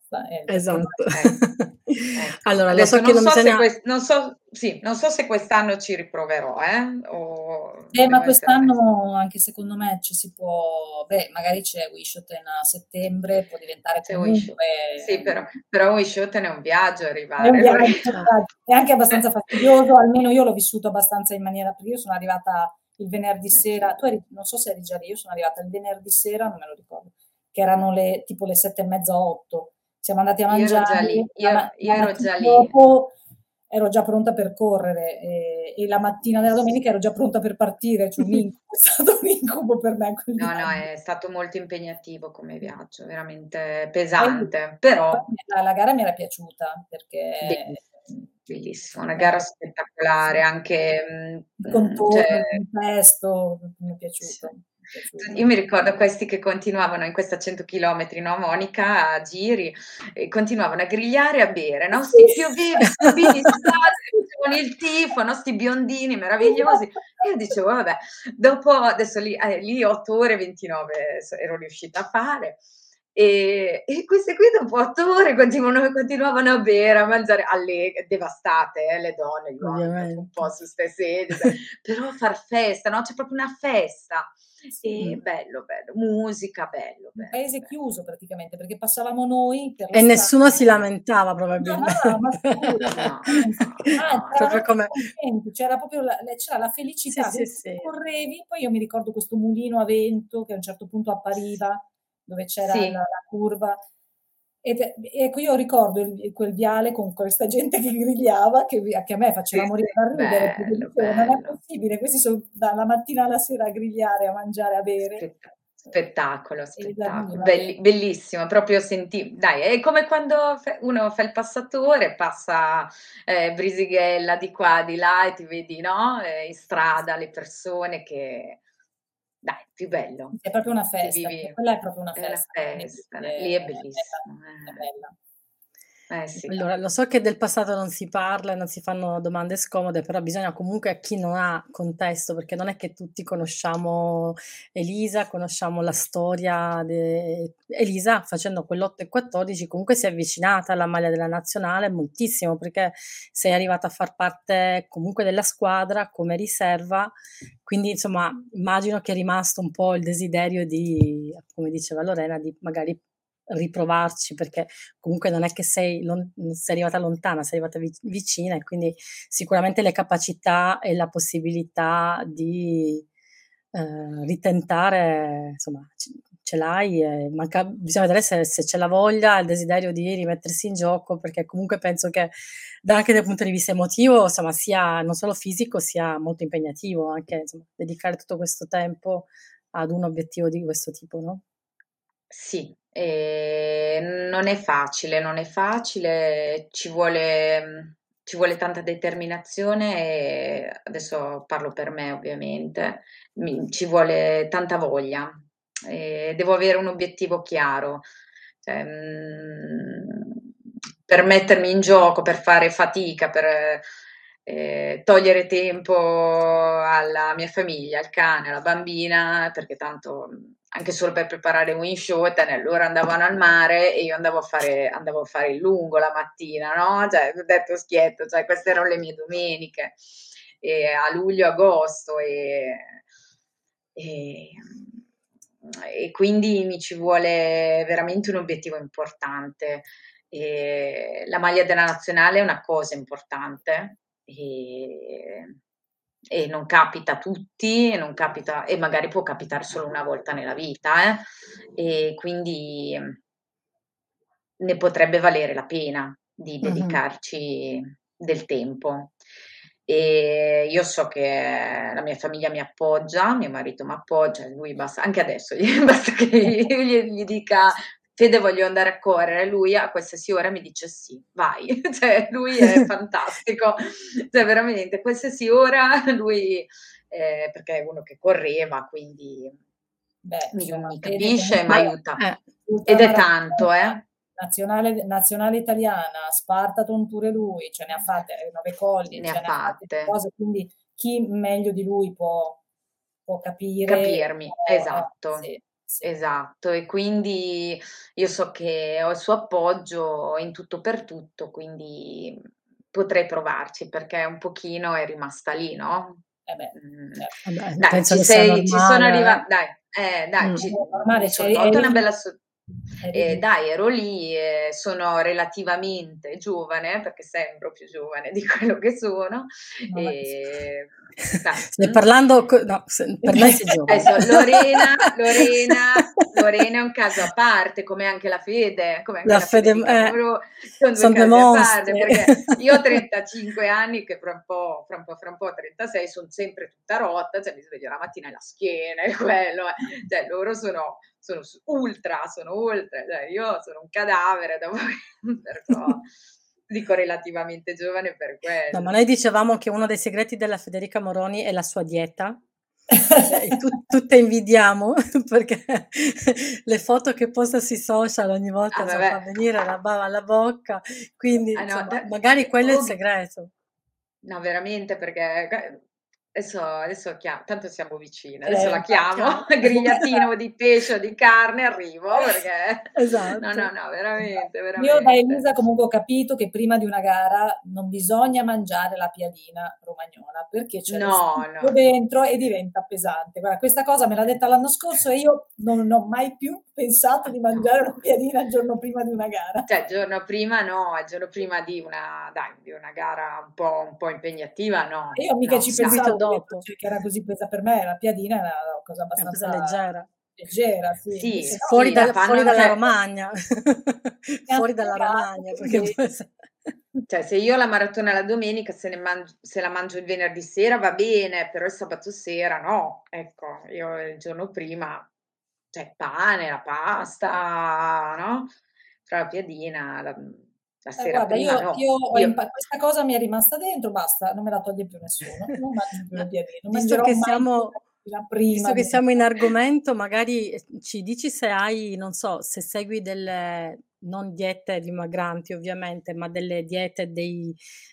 basta, eh, perché Esatto. Ecco, ecco. Allora, lo Adesso so che non non so se bisogna ques non so sì, non so se quest'anno ci riproverò, eh, o Eh, ma devo essere onesta. quest'anno anche secondo me ci si può beh, magari c'è Wishoten a settembre, può diventare Se Wish comunque sì, però però Wishoten è un viaggio è un arrivare, viaggio, perché certo. è anche abbastanza eh, fastidioso, almeno io l'ho vissuto abbastanza in maniera perché io sono arrivata il venerdì eh sì. sera, tu eri non so se eri già lì, io sono arrivata il venerdì sera, non me lo ricordo, che erano le tipo le sette e mezza, otto. Siamo andati a Io ero mangiare, già lì, la io ma io la ero mattina già lì. dopo ero già pronta per correre, ehm, e la mattina Eh della sì. domenica ero già pronta per partire, cioè un incubo, è stato un incubo per me quel No, no, viaggio. è stato molto impegnativo come viaggio, veramente Poi pesante, poi però la la gara mi era piaciuta perché, bellissimo, mhmm, bellissimo, una gara ecco, sì. spettacolare anche, mhmm, Il mhmm, cioè contorno, il contesto, mi è sì. piaciuto, mi è Io piaciuto. mi ricordo questi che continuavano in questa cento chilometri, no, Monica, a giri, e continuavano a grigliare e a bere, no, Sì. sti pioveva, i bambini in strada che facevano il tifo, no, 'sti biondini meravigliosi. E io dicevo: "Vabbè", dopo adesso lì eh, lì otto ore e ventinove s ero riuscita a fare, e e queste qui dopo otto ore continuano continuavano a bere, a mangiare, allegre, devastate, eh, le donne, gli uomini dopo un po' Ovviamente. su 'ste sedie, cioè, però far festa, no, c'è proprio una festa. Sì, E Mh. bello, bello, musica, bello, un bello, paese bello. chiuso praticamente, perché passavamo noi per la E strada. nessuno si lamentava No, no, probabilmente. no, ma figurati, No, anzi, anzi no, eravamo Proprio no. tutti come contenti, c'era proprio la le c'era la sì, felicità, sì, quindi tu sì. correvi, poi io mi ricordo questo mulino a vento che a un certo punto appariva, dove c'era la Sì, la curva, ed è ecco io ricordo il quel viale con questa gente che grigliava, che vi che a me sì, faceva morire sì, dal ridere, perché bello, dicevo: "Non è bello. possibile, questi son dalla mattina alla sera a grigliare, a mangiare, a bere". Spetta spettacolo, E da lì spettacolo. vabbè. Belli bellissimo, proprio senti dai, è come quando fe uno fa il passatore, passa, ehm, Brisighella di qua, di là e ti vedi, no, ehm, in strada le persone che dai, più bello. Sì, è proprio una Ti festa, perché vivi quella è proprio una è una festa, quindi festa, è lì è bella, bellissimo, è eh. bella. Eh sì. Allora, lo so che del passato non si parla e non si fanno domande scomode, però bisogna comunque a chi non ha contesto, perché non è che tutti conosciamo Elisa, conosciamo la storia de Elisa facendo quell'otto e quattordici comunque si è avvicinata alla maglia della nazionale moltissimo, perché sei arrivata a far parte comunque della squadra come riserva, quindi insomma immagino che è rimasto un po' il desiderio di, come diceva Lorena, di magari riprovarci, perché comunque non è che sei lon non sei arrivata lontana, sei arrivata vic vicina e quindi sicuramente le capacità e la possibilità di, ehm, ritentare insomma c ce l'hai e manca bisogna vedere se se c'è la voglia, il desiderio di rimettersi in gioco, perché comunque penso che da anche dal punto di vista emotivo, insomma, sia non solo fisico, sia molto impegnativo anche, insomma, dedicare tutto questo tempo ad un obiettivo di questo tipo, no? Sì, ehm, non è facile, non è facile, ci vuole mhmm, ci vuole tanta determinazione e adesso parlo per me ovviamente, mi ci vuole tanta voglia. Ehm, devo avere un obiettivo chiaro, cioè, mhmm, per mettermi in gioco, per fare fatica, per, ehm, togliere tempo alla mia famiglia, al cane, alla bambina, perché tanto, mhmm, anche solo per preparare Winshoten, loro andavano al mare e io andavo a fare andavo a fare il lungo la mattina, no, cioè detto schietto, cioè queste erano le mie domeniche, e a luglio, agosto, e ehm, e quindi mi ci vuole veramente un obiettivo importante. Ehm, la maglia della nazionale è una cosa importante, ehm, e non capita a tutti, e non capita e magari può capitare solo una volta nella vita, eh, e quindi ne potrebbe valere la pena di Mh-mh. dedicarci del tempo. Ehm, io so che la mia famiglia mi appoggia, mio marito m'appoggia, lui basta anche adesso gli basta che io gli gli dica: "Fede voglio andare a correre", lui a qualsiasi ora mi dice: "Sì, vai." Cioè lui è fantastico, cioè veramente qualsiasi ora lui ehm, perché è uno che correva, quindi Beh, mi insomma, mi Fede capisce e comunque m'aiuta. Eh, Ed è ultramaratona, tanto, eh. nazionale nazionale italiana, Spartaton pure lui, ce ne ha fatte, ehm, Nove Colli, Ne ha ce ne ha fatte di fatte. cose, quindi chi meglio di lui può può capire, Capirmi, può eh, esatto. sì. Sì. Esatto, e quindi io so che ho il suo appoggio in tutto per tutto, quindi potrei provarci perché un pochino è rimasta lì, no? Eh beh, Mhmm, certo. Vabbè, dai, penso ci che sia sei ci sono normale. arriva dai, eh, dai, Mm. ci È mi normale, son cioè tolta eri una lì, bella so eri ehm, lì. dai, ero lì, e sono relativamente giovane, perché sembro più giovane di quello che sono, Non è così. ehm, dai, Stai mh? parlando co no, se per me sei giovane. Adesso Lorena Lorena Lorena è un caso a parte, come anche la Fede, come anche La la fede Federica eh, Moro, son due son due casi a parte, mostri. perché io ho trentacinque anni che fra un po' fra un po' fra un po' trentasei, son sempre tutta rotta, cioè mi sveglio la mattina e la schiena e quello, eh. Cioè loro sono sono s ultra, sono oltre, cioè io sono un cadavere dopo perciò dico relativamente giovane per No, ma quello. noi dicevamo che uno dei segreti della Federica Moroni è la sua dieta, che tu tutte invidiamo perché le foto che posta sui social ogni Ah, volta, cioè, vabbè. fa venire la bava alla bocca, quindi Ah no, insomma, da magari quello è il oh segreto. no, veramente perché ga adesso adesso chia tanto siamo vicine, adesso Eh, la chiamo, infatti. Chiaro. grigliatino di pesce o di carne, arrivo perché no, no, Esatto. no, Esatto. veramente, Io da veramente. Elisa comunque ho capito che prima di una gara non bisogna mangiare la piadina romagnola, perché c'è lo No, stucco no. dentro e diventa pesante. Guarda, questa cosa me l'ha detta l'anno scorso e io non ho mai più pensato di No. mangiare una piadina il giorno prima di una gara. Cioè il giorno prima no, il giorno prima di una dai, di una gara un po' un po' impegnativa Ma no, io mica no, ci dai. Subito pensavo che dopo. cioè, che era così pesa per me, la piadina era una cosa È una cosa abbastanza leggera. leggera, sì, Sì, invece S no, fuori sì, la dal fuori fanno dalla cioè Romagna. mi han Fuori dalla spiegato Romagna, che perché invece poi se cioè se io la maratona la domenica se ne mang se la mangio il venerdì sera va bene, però il sabato sera no. Ecco, io il giorno prima cioè pane, la pasta, no, fra la piadina, la mhmm, la Eh sera guarda, prima io no. io ho Io impa questa cosa mi è rimasta dentro, basta, non me la toglie più nessuno. Non mangio più Ma le piadine, non visto mangerò che mai più siamo la visto prima che di una siamo in argomento, magari, ehm, ci dici se hai non so, se segui delle non diete dimagranti ovviamente, ma delle diete dei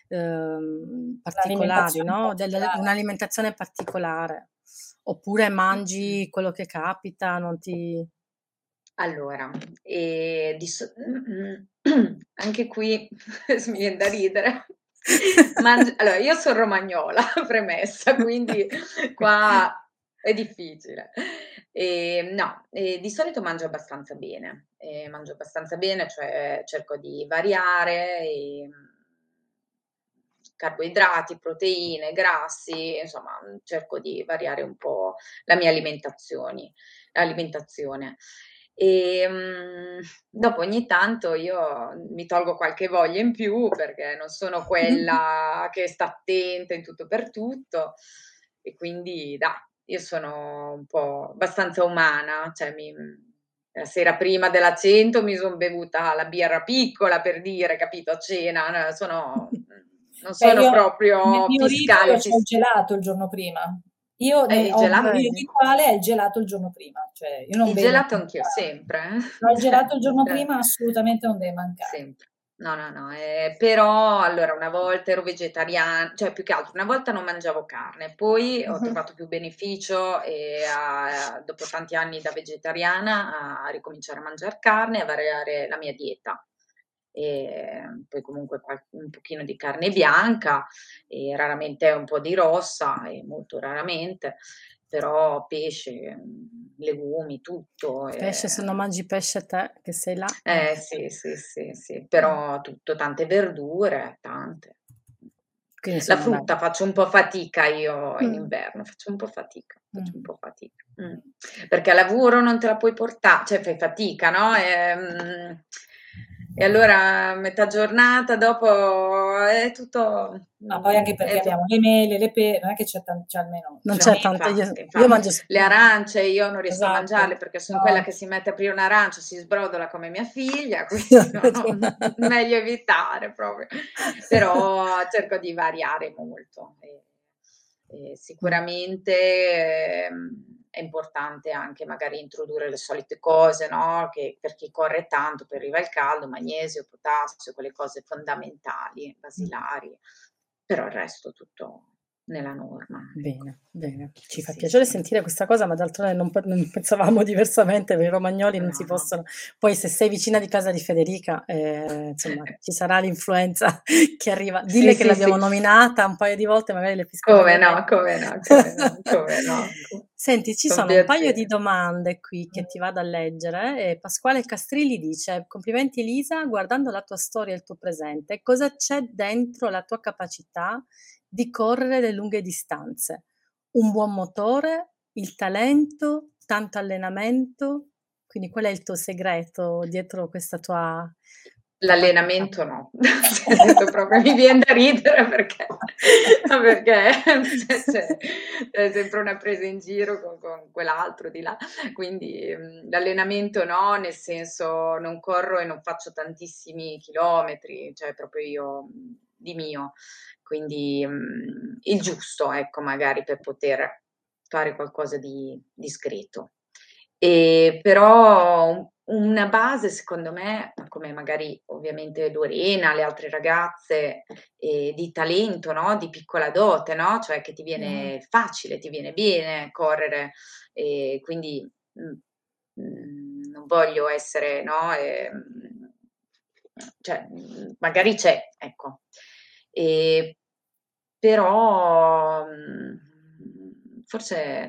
uhm, particolari, un'alimentazione no, delle particolare. un'alimentazione particolare. Oppure mangi quello che capita, non ti Allora, ehm, di so mh-mh, anche qui adesso mi vien da ridere. Mang allora io son romagnola, premessa, quindi qua è difficile. Ehm, no, ehm, di solito mangio abbastanza bene, ehm, mangio abbastanza bene, cioè cerco di variare, ehm, carboidrati, proteine, grassi, insomma, mhmm, cerco di variare un po' la mia alimentazioni alimentazione. Ehm, dopo ogni tanto io mi tolgo qualche voglia in più, perché non sono quella che sta attenta in tutto per tutto e quindi dai, io sono un po' abbastanza umana, cioè mi mhmm, la sera prima della cento mi son bevuta la birra piccola per dire, capito, a cena, n sono mhmm, non Beh, sono io nel proprio mio fiscale, rito c'ho il fis gelato il giorno prima. Io eh, ne il ho il gelato mio vedi? rituale è il gelato il giorno prima, cioè io non il bevo gelato prima di anch'io, gara. sempre, eh. Però il Cioè, gelato il giorno eh. prima assolutamente non deve mancare. Sempre. No, no, no, ehm, però allora una volta ero vegetarian cioè più che altro una volta non mangiavo carne, poi ho Mh-mh. trovato più beneficio, ehm, a dopo tanti anni da vegetariana a ricominciare a mangiar carne e a variare la mia dieta. Ehm, poi comunque qual un pochino di carne bianca e raramente un po' di rossa e molto raramente, però pesce, mhmm, legumi, tutto, Pesce, se non ehm mangi pesce te che sei là, eh. eh sì, sì, sì, sì, Mh. però tutto, tante verdure, tante. Quindi La insomma dai. frutta faccio un po' fatica io in Mh. inverno, faccio un po' fatica, faccio un Mh. po' fatica. Mh. Perché a lavoro non te la puoi porta cioè fai fatica, no, ehm, e allora a metà giornata dopo è tutto Ma poi anche mhmm, perché è tu abbiamo le mele, le pe non è che c'è tan cioè almeno Non le No, c'è mele tanta io infatti, io infatti. mangio s Le arance io non riesco a esatto. mangiarle perché son quella no. che si mette a aprire un'arancia, si sbrodola come mia figlia, quindi no, no, meglio evitare proprio. Però cerco di variare molto e e Mh. sicuramente, ehm, è importante anche magari introdurre le solite cose, no, che per chi corre tanto, poi arriva il caldo, magnesio, potassio, quelle cose fondamentali, Mh. basilari, però il resto tutto nella norma, ecco. Bene, bene. Ci fa Sì, piacere sì. sentire questa cosa, ma d'altronde non pe non pensavamo diversamente, per i romagnoli non si No, no. possono poi se sei vicina di casa di Federica, ehm, insomma ci sarà l'influenza che arriva. Sì, Dille che sì, l'abbiamo sì. nominata un paio di volte, magari le fischiamo le Come no, orecchie. come no, come no, come no. Co Senti, ci con sono un paio di piacere. domande qui che ti vado a leggere. E Pasquale Castrilli dice: "Complimenti Elisa, guardando la tua storia e il tuo presente, cosa c'è dentro la tua capacità di correre le lunghe distanze? Un buon motore, il talento, tanto allenamento? Quindi qual è il tuo segreto dietro questa tua capacità?" L'allenamento no, adesso proprio mi vien da ridere perché ma perché c'è c'è c'è sempre una presa in giro con con quell'altro di là. Quindi, mhmm, l'allenamento no, nel senso non corro e non faccio tantissimi chilometri, cioè proprio io, mhmm, di mio. Quindi, mhmm, il giusto, ecco, magari per poter fare qualcosa di discreto. Ehm, però un una base secondo me, come magari ovviamente Lorena, le altre ragazze, ehm, di talento, no, di piccola dote, no, cioè che ti Mh. viene facile, ti viene bene correre, e quindi, mhmm, mhmm, non voglio essere, no, ehm, cioè, mhmm, magari c'è, ecco. Ehm, però, mhmm, forse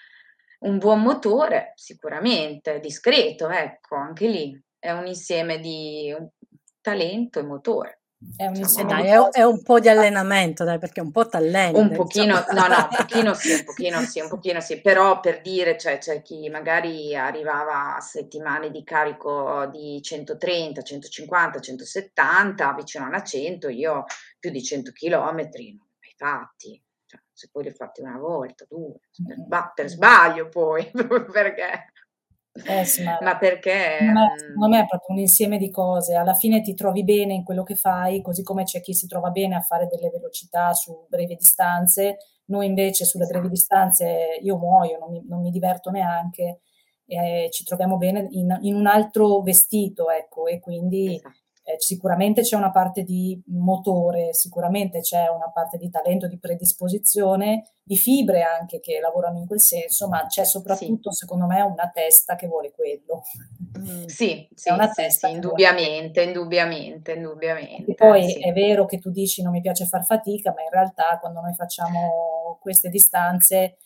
un buon motore sicuramente, discreto, ecco, anche lì. È un insieme di un talento e motore, È un Eh insieme di dai, diciamo. è u è cose. un po' di allenamento dai, perché un po' Un t'alleni, insomma. pochino no, no, un pochino sì, un pochino sì, un pochino sì, però per dire, cioè c'è chi magari arrivava a settimane di carico di centotrenta, centocinquanta, centosettanta, vicino alla cento, io più di cento chilometri non li ho mai fatti. Cioè, se poi li ho fatti una volta, due, per Mh-mh. sba per sbaglio poi, proprio perché Eh sì, ma ma perché, secondo me secondo me mhmm è proprio un insieme di cose. Alla fine ti trovi bene in quello che fai, così come c'è chi si trova bene a fare delle velocità su brevi distanze. Noi invece sulle brevi Esatto. distanze io muoio, non mi non mi diverto neanche, e ci troviamo bene in in un altro vestito, ecco, e quindi, Esa ehm, sicuramente c'è una parte di motore, sicuramente c'è una parte di talento, di predisposizione, di fibre anche che lavorano in quel senso, ma c'è Sì. soprattutto, secondo me, una testa che vuole quello. Mh. Sì, C'è sì, una sì, sì, testa che vuole quello. indubbiamente, indubbiamente, Perché indubbiamente, poi sì. è vero che tu dici: "Non mi piace far fatica", ma in realtà quando noi facciamo queste distanze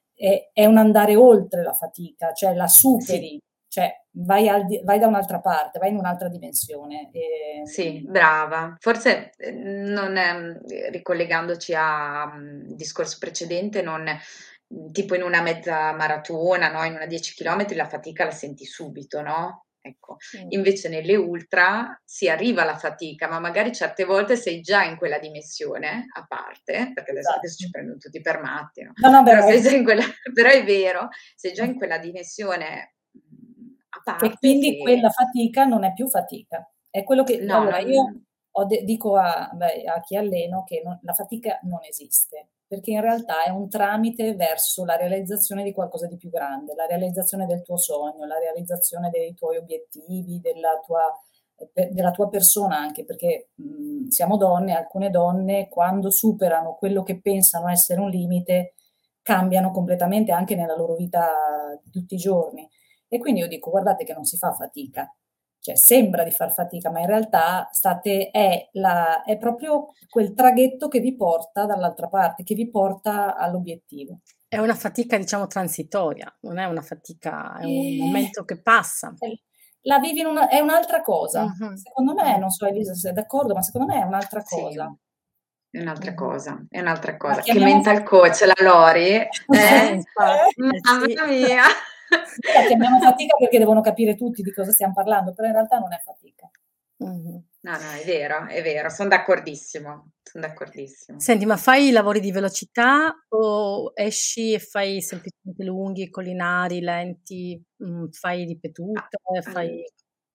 è è un andare oltre la fatica, cioè la Sì. superi, cioè vai al di vai da un'altra parte, vai in un'altra dimensione. Sì, Ehm brava. Forse, ehm, non ehm, ricollegandoci a mhmm, discorso precedente, non mhmm, tipo in una mezza maratona, no, in una dieci chilometri la fatica la senti subito, no, ecco. Mh. Invece nelle ultra si arriva alla fatica, ma magari certe volte sei già in quella dimensione a parte, perché adesso adesso ci esatto. prendono tutti per matti, no, No, no, beh, però sei già è in quella però è vero, sei già in quella dimensione, mhmm, a che parte quindi quella che fatica non è più fatica. È quello che no, allora io non ho de dico a beh, a chi alleno che non la fatica non esiste, perché in realtà è un tramite verso la realizzazione di qualcosa di più grande, la realizzazione del tuo sogno, la realizzazione dei tuoi obiettivi, della tua pe della tua persona anche, perché, mhmm, siamo donne, alcune donne quando superano quello che pensano essere un limite, cambiano completamente anche nella loro vita di tutti i giorni. E quindi io dico: "Guardate che non si fa fatica." Cioè sembra di far fatica, ma in realtà state è la è proprio quel traghetto che vi porta dall'altra parte, che vi porta all'obiettivo. È una fatica diciamo transitoria, non è una fatica è un Ehm, momento che passa. e la vivi in una è un'altra cosa. Mh-mh. Secondo me, Mh. non so Elisa se sei d'accordo, ma secondo me è un'altra sì, cosa. è un'altra Mh-mh. cosa, è un'altra La cosa. Che chiamiamo mental fatica. coach la Lori, Eh, eh? infatti, eh sì. Mamma mia! Noi la chiamiamo fatica perché devono capire tutti di cosa stiam parlando, però in realtà non è fatica. Mh-mh. No, no, è vero, è vero, son d'accordissimo, son d'accordissimo. Senti, ma fai lavori di velocità o esci e fai semplicemente lunghi, collinari, lenti, mhmm, fai A ripetute, fai al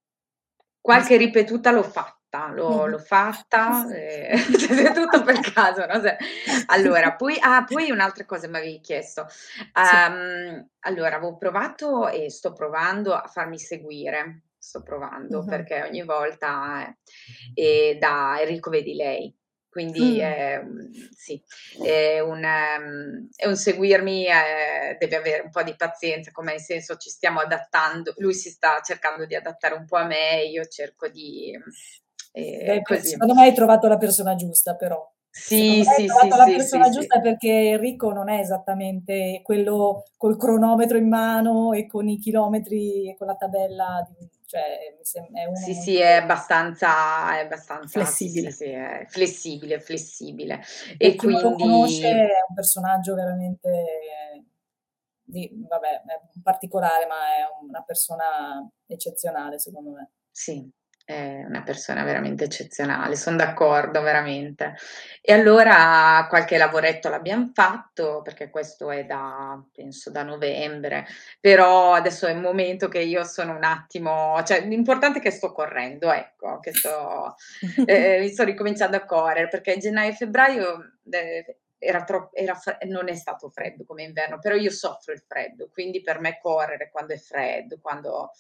dis Qualche ripetuta l'ho fatta, l'ho mh-mh. l'ho fatta, ehm, cioè tutto per caso, no, se allora poi ah, poi un'altra cosa m'avevi chiesto. Sì. Uhm, allora avevo provato e sto provando a farmi seguire, sto provando Mh-mh. perché ogni volta eh, ehm, da Enrico Vedilei. quindi Mm. è, sì, è un, ehm, è un seguirmi, eh, deve avere un po' di pazienza, come nel senso ci stiamo adattando, lui si sta cercando di adattare un po' a me, io cerco di... Eh, Beh, per- così. secondo me hai trovato la persona giusta, però. Sì, Secondo me hai sì, sì, trovato la sì, sì, persona sì. giusta perché Enrico non è esattamente quello col cronometro in mano e con i chilometri e con la tabella, di- cioè mi sem- è uno Sì, sì, molto... è abbastanza, è abbastanza, sì, sì, Flessibile. sì, è flessibile, flessibile. Per E chi non lo conosce quindi, è un personaggio veramente, di, vabbè, è un particolare, ma è una persona eccezionale, secondo me. sì, è una persona veramente eccezionale, sono d'accordo, veramente. E allora qualche lavoretto l'abbiamo fatto, perché questo è da, penso, da novembre, però adesso è il momento che io sono un attimo, cioè l'importante è che sto correndo, ecco, che sto, eh, mi sto ricominciando a correre, perché gennaio e febbraio... eh, era troppo, era fre- non è stato freddo come inverno, però io soffro il freddo, quindi per me correre quando è freddo, quando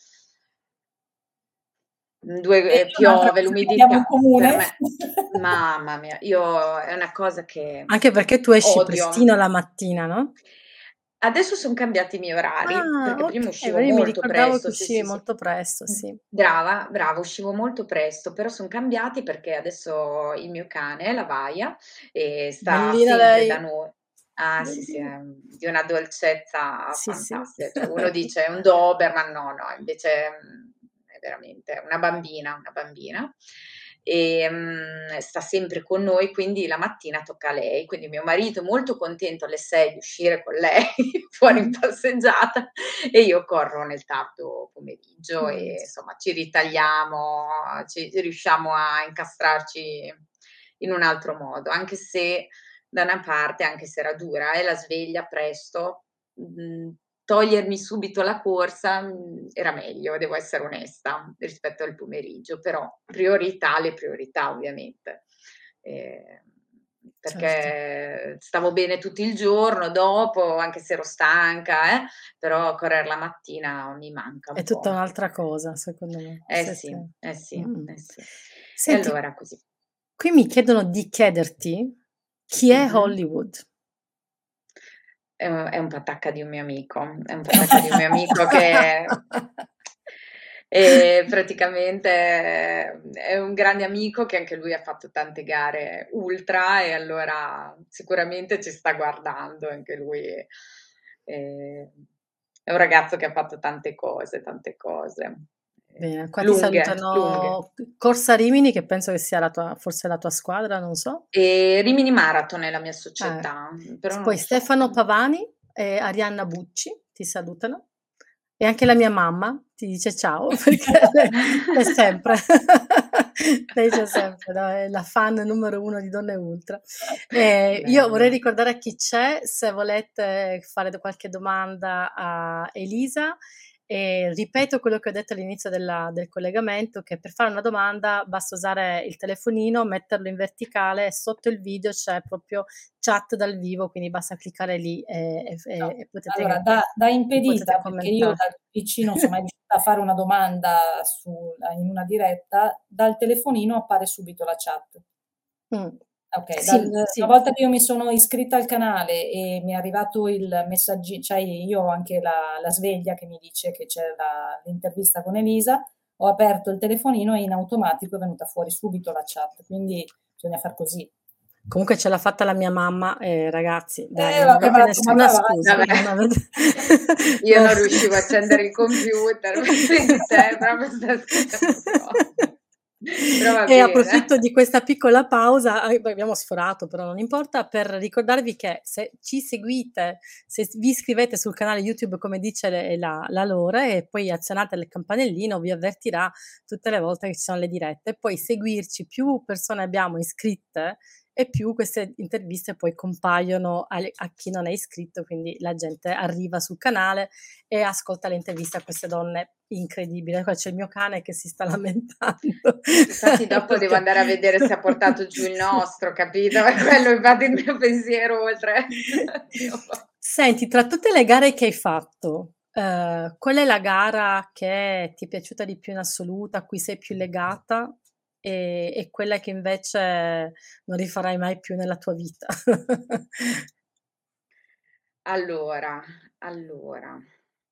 E due, eh, io un'altra piove, cosa che abbiamo in l'umidità, per comune, me, mamma mia, io è una cosa che Anche perché tu esci odio. prestino la mattina, no? Adesso sono cambiati i miei orari, Ah, perché prima ok, uscivo vedi, mi molto ricordavo che presto, sì, uscivi sì, sì. molto presto, sì. Brava, brava, uscivo molto presto, però sono cambiati perché adesso il mio cane, la Vaia, e sta Bellina sempre da lei. noi. Ah, sì, sì, Bellina. è di una dolcezza Sì, sì. fantastica. Cioè, uno dice è un Doberman, no, no, invece mm, è veramente una bambina, una bambina. E mm, sta sempre con noi, quindi la mattina tocca a lei. Quindi mio marito è molto contento alle sei di uscire con lei fuori in Mhm. passeggiata e io corro nel tardo pomeriggio Mm. e insomma ci ritagliamo, ci riusciamo a incastrarci in un altro modo, anche se da una parte, anche se era dura, e eh, la sveglia presto, mh, togliermi subito la corsa mh, era meglio, devo essere onesta, rispetto al pomeriggio, però priorità, le priorità ovviamente. Eh, Certo, perché stavo bene tutto il giorno dopo, anche se ero stanca, eh, però correre la mattina mi manca è un tutta po'. un'altra cosa, secondo me. Eh Sì, sì, sì. eh sì, Mm. eh sì. E Senti, allora così. qui mi chiedono di chiederti chi è Mhm. Hollywood. È un, è un patacca di un mio amico, è un patacca di un mio amico che è praticamente è un grande amico che anche lui ha fatto tante gare ultra e allora sicuramente ci sta guardando anche lui. Eh, È un ragazzo che ha fatto tante cose, tante cose. Eh, Bene, qua ti Lunghe, lunghe. salutano Corsa Rimini, che penso che sia la tua, forse la tua squadra, non so. E Rimini Marathon è la mia Eh, società, però non Poi lo so. Stefano Pavani e Arianna Bucci ti salutano. E anche la mia mamma ti dice ciao perché lei c'è sempre. Lei c'è sempre, no? È la fan numero uno di Donne Ultra. Eh, io vorrei Bello. ricordare a chi c'è, se volete fare qualche domanda a Elisa, e ripeto quello che ho detto all'inizio della- del collegamento, che per fare una domanda basta usare il telefonino, metterlo in verticale e sotto il video c'è proprio chat dal vivo, quindi basta cliccare lì e, e- No. e Allora, potete, da, da e potete impedita, perché io commentare. dal P C non sono mai riuscita a fare una domanda su, in una diretta, dal telefonino appare subito la chat. Mm. Ok, dal- Sì, una sì. volta che io mi sono iscritta al canale e mi è arrivato il messaggio, cioè io ho anche la, la sveglia che mi dice che c'è la- l'intervista con Elisa, ho aperto il telefonino e in automatico è venuta fuori subito la chat, quindi bisogna far così. Comunque ce l'ha fatta la mia mamma, eh, ragazzi, dai, Eh, non vabbè, ma avete la tua nessuna mamma va scusa, avanti. Vabbè, non avete... io non riuscivo a accendere il computer, vedi te, proprio sta cosa. Però va E approfitto bene. di questa piccola pausa, eh, poi abbiamo sforato, però non importa, per ricordarvi che se ci seguite, se vi iscrivete sul canale YouTube, come dice le- la, la Lore, e poi azionate il campanellino, vi avvertirà tutte le volte che ci sono le dirette. E poi seguirci, più persone abbiamo iscritte, e più queste interviste poi compaiono alle- a chi non è iscritto, quindi la gente arriva sul canale e ascolta le interviste a queste donne incredibili. Qua c'è il mio cane che si sta lamentando. Infatti dopo devo Perché... andare a vedere se ha portato giù il nostro, capito? Per quello infatti il mio pensiero oltre. Senti, tra tutte le gare che hai fatto, eh, qual è la gara che ti è piaciuta di più in assoluto, a cui sei più legata e e quella che invece non rifarai mai più nella tua vita? Allora, allora,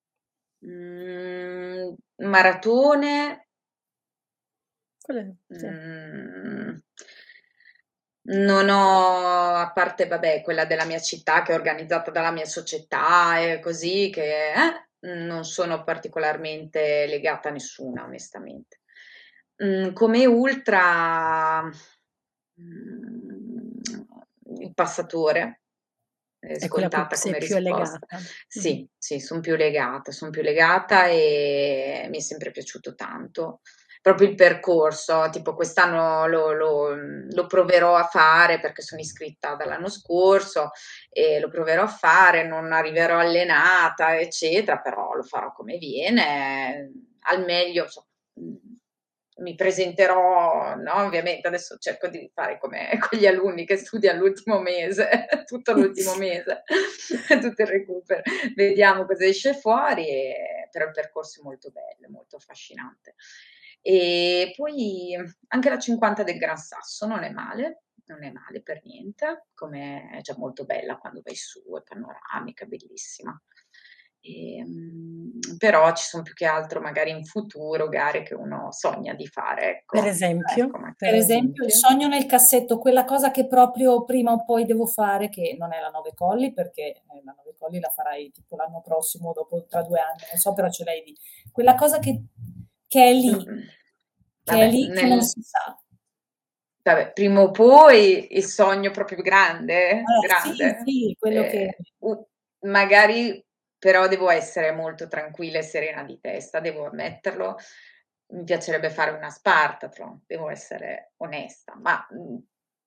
mhmm, maratone Quelle sì. mhmm, non ho a parte vabbè quella della mia città che è organizzata dalla mia società e così che eh, non sono particolarmente legata a nessuna onestamente. Mhmm, come ultra, mhmm, il passatore, è È quella a cui scontata sei come più risposta. legata. Mh-mh. Sì, sì, son più legata, son più legata e mi è sempre piaciuto tanto. Proprio il percorso, tipo quest'anno lo lo mhmm, lo proverò a fare perché sono iscritta dall'anno scorso e lo proverò a fare, non arriverò allenata, eccetera, però lo farò come viene, al meglio, inso mhmm, mi presenterò, no, ovviamente adesso cerco di fare come con gli alunni che studian l'ultimo mese, tutto l'ultimo mese, tutto il recupero. Vediamo cosa esce fuori e però il percorso è molto bello, molto affascinante. E poi anche la cinquanta del Gran Sasso non è male, non è male per niente, come è già molto bella quando vai su, è panoramica, bellissima. Ehm, però ci son più che altro magari in futuro gare che uno sogna di fare, Per ecco. Ecco, esempio? ma Per Per esempio il esempio? sogno nel cassetto, quella cosa che proprio prima o poi devo fare, che non è la Nove Colli, perché, ehm, la Nove Colli la farai tipo l'anno prossimo, dopo tra due anni, non so, però ce l'hai lì. Quella cosa che che è lì, Mh-mh. che è Vabbè, lì, che non nel si sa. vabbè, prima o poi il sogno proprio grande, Eh, sì, grande, sì, quello ehm, che u magari però devo essere molto tranquilla e serena di testa, devo ammetterlo. Mi piacerebbe fare una Spartathlon, devo essere onesta, ma, mhmm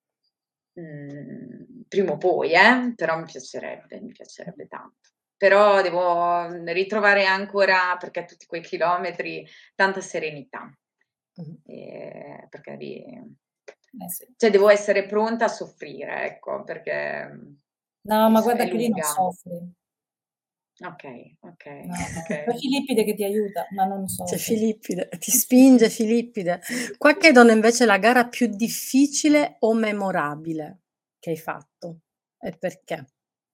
Mhmm, prima o poi eh, però mi piacerebbe, mi piacerebbe tanto. Però devo, mhmm, ritrovare ancora, perché tutti quei chilometri, tanta serenità, Mh-mh. ehm, perché di eh sì. cioè devo essere pronta a soffrire, ecco, perché, mhmm, No, è ma s guarda è che lì non lunga. soffri. Okay, okay, No, no. C'è okay. Filippide che ti aiuta, ma non C'è soffri. Filippide, ti spinge Filippide. Qualche donna invece la gara più difficile o memorabile che hai fatto e perché?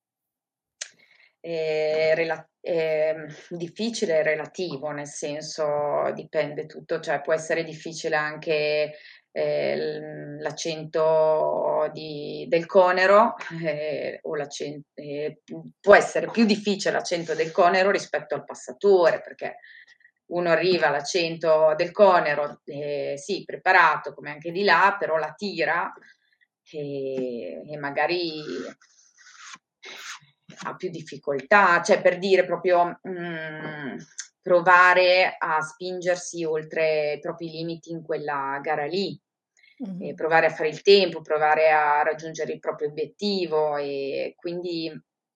Ehm, rela ehm, difficile e relativo, nel senso dipende tutto, cioè può essere difficile anche, ehm, l la cento di del Conero, ehm, o la cen ehm, mhmm, può essere più difficile la cento del Conero rispetto al passatore, perché uno arriva alla cento del Conero, ehm, sì, preparato come anche di là, però la tira, ehm, e magari ha più difficoltà, cioè per dire proprio, mhmm, provare a spingersi oltre i propri limiti in quella gara lì, e Mh-mh. provare a fare il tempo, provare a raggiungere il proprio obiettivo e quindi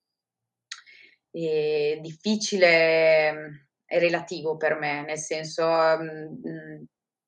ehm, difficile, mhmm, è relativo per me, nel senso, mhmm, mhmm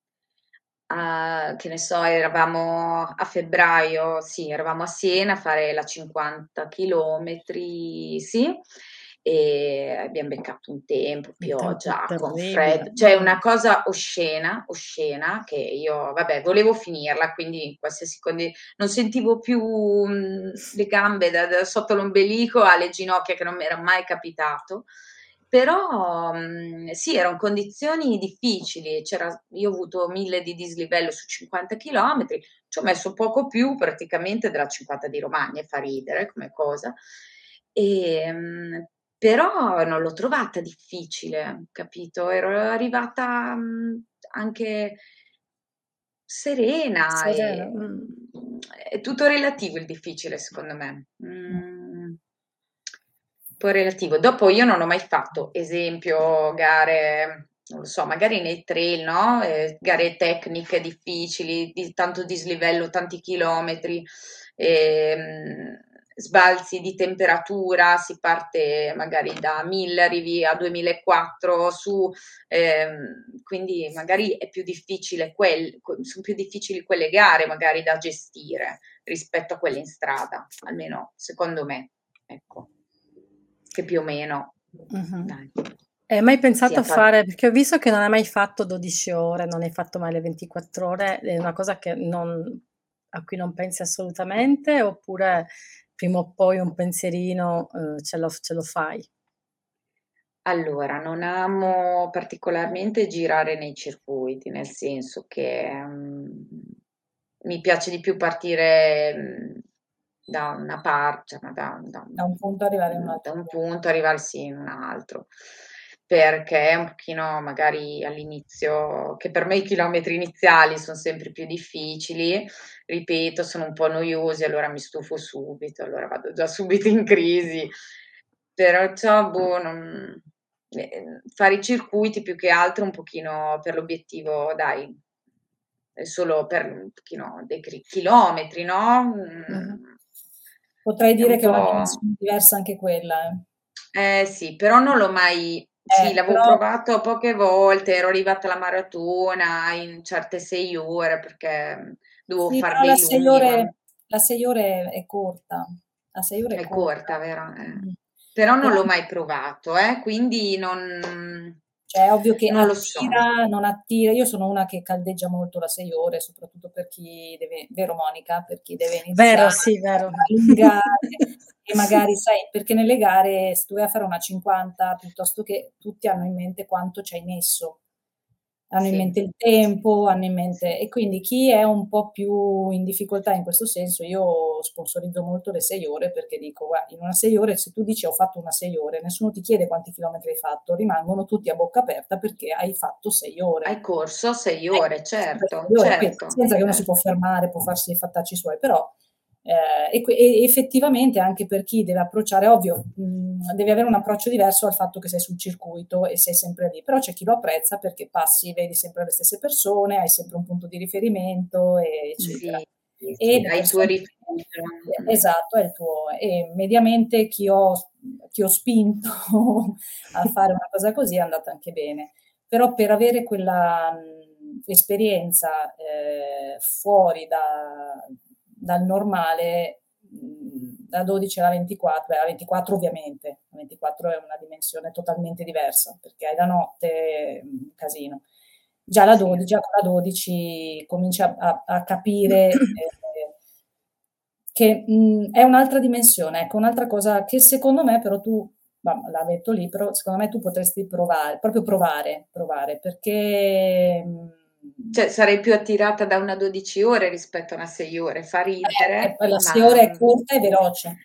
a che ne so, eravamo a febbraio, sì, eravamo a Siena a fare la cinquanta chilometri, sì, e abbiam beccato un tempo, Un tempo pioggia, con terribile. freddo, cioè Mh. una cosa oscena, oscena che io vabbè, volevo finirla, quindi in qualsiasi condi non sentivo più, mhmm, le gambe da da sotto l'ombelico alle ginocchia, che non m'era mai capitato. Però, mhmm, sì, eran condizioni difficili, c'era io ho avuto mille di dislivello su cinquanta chilometri, ci ho messo poco più praticamente della cinquanta di Romagna, e fa ridere come cosa. Ehm, però non l'ho trovata difficile, capito? Ero arrivata, mhmm, anche serena Serena, e, mh. mhmm, è tutto relativo il difficile secondo me. Mhmm, un po' relativo. Dopo io non ho mai fatto, esempio, gare, non lo so, magari nei trail, no, ehm, gare tecniche difficili, di tanto dislivello, tanti chilometri, ehm, sbalzi di temperatura, si parte magari da mille, arrivi a duemilaquattro su, ehm, quindi magari è più difficile quel que son più difficili quelle gare magari da gestire rispetto a quelle in strada, almeno secondo me, ecco. Che più o meno Mh-mh. dai. Hai mai pensato Sia a fa fare perché ho visto che non hai mai fatto dodici ore, non hai fatto mai le ventiquattro ore, è una cosa che non a cui non pensi assolutamente, oppure prima o poi un pensierino, uhm, ce lo f ce lo fai? Allora, non amo particolarmente girare nei circuiti, nel senso che, mhmm, mi piace di più partire, mhmm, da una par cioè ma da da Da un punto arrivare in un mhmm, da altro un punto. punto arrivar sì, in un altro. Perché un pochino magari all'inizio che per me i chilometri iniziali son sempre più difficili, ripeto, sono un po' noiosi, allora mi stufo subito, allora vado già subito in crisi. Perciò boh, non ehm, fare i circuiti più che altro un pochino per l'obiettivo dai, è solo per un pochino dei cri chilometri, no, Mh-mh. mhmm, Potrei è dire un che è una po' dimensione diversa anche quella, eh. eh sì, però non l'ho mai sì, Eh, l'avevo però provato poche volte, ero arrivata alla maratona in certe sei ore perché, mhmm, dovevo sì, far però la dei sei lunghi, ma ore la sei ore è corta. La sei ore è è corta. corta, vero? Eh. Mh. Però non Però l'ho mai provato, eh, quindi non cioè, è ovvio che non lo so. attira, non attira. Io sono una che caldeggia molto la sei ore, soprattutto per chi deve, vero Monica? Per chi deve Vero, iniziare sì, vero. a allungare e magari sai, perché nelle gare se tu vai a fare una cinquanta, piuttosto che tutti hanno in mente quanto ci hai messo. Hanno in Sì, mente il tempo, hanno in sì. mente e quindi chi è un po' più in difficoltà in questo senso, io sponsorizzo molto le sei ore perché dico: "Gua in una sei ore se tu dici: "Ho fatto una sei ore", nessuno ti chiede quanti chilometri hai fatto, rimangono tutti a bocca aperta perché hai fatto sei ore. Hai corso sei Hai ore, corso per certo, sei ore, poi certo, pazienza che uno si può certo. fermare, può farsi i fattacci suoi, però ehm, e que e effettivamente anche per chi deve approcciare ovvio, mhmm, devi avere un approccio diverso al fatto che sei sul circuito e sei sempre lì, però c'è chi lo apprezza perché passi, vedi sempre le stesse persone, hai sempre un punto di riferimento, e Mh. eccetera. Sì, sì, E sì, le hai il tuo persone rifugio. e Mh. esatto, è il tuo e mediamente chi ho s chi ho spinto a fare una cosa così è andata anche bene. Però per avere quella, mhmm, esperienza, ehm, fuori da dal normale, mhmm, da dodici alla ventiquattro beh, la ventiquattro ovviamente, la ventiquattro è una dimensione totalmente diversa, perché hai la notte, mhmm, casino. Già la Sì. dodi già con la dodici cominci a a a capire, ehm, che, mhmm, è un'altra dimensione, ecco, un'altra cosa che secondo me però tu ma la metto lì, però secondo me tu potresti provare, proprio provare, provare perché, mhmm Cioè, sarei più attirata da una dodici ore rispetto a una sei ore. Fa eh, e ridere, poi la sei ma ore è mhmm, corta e veloce.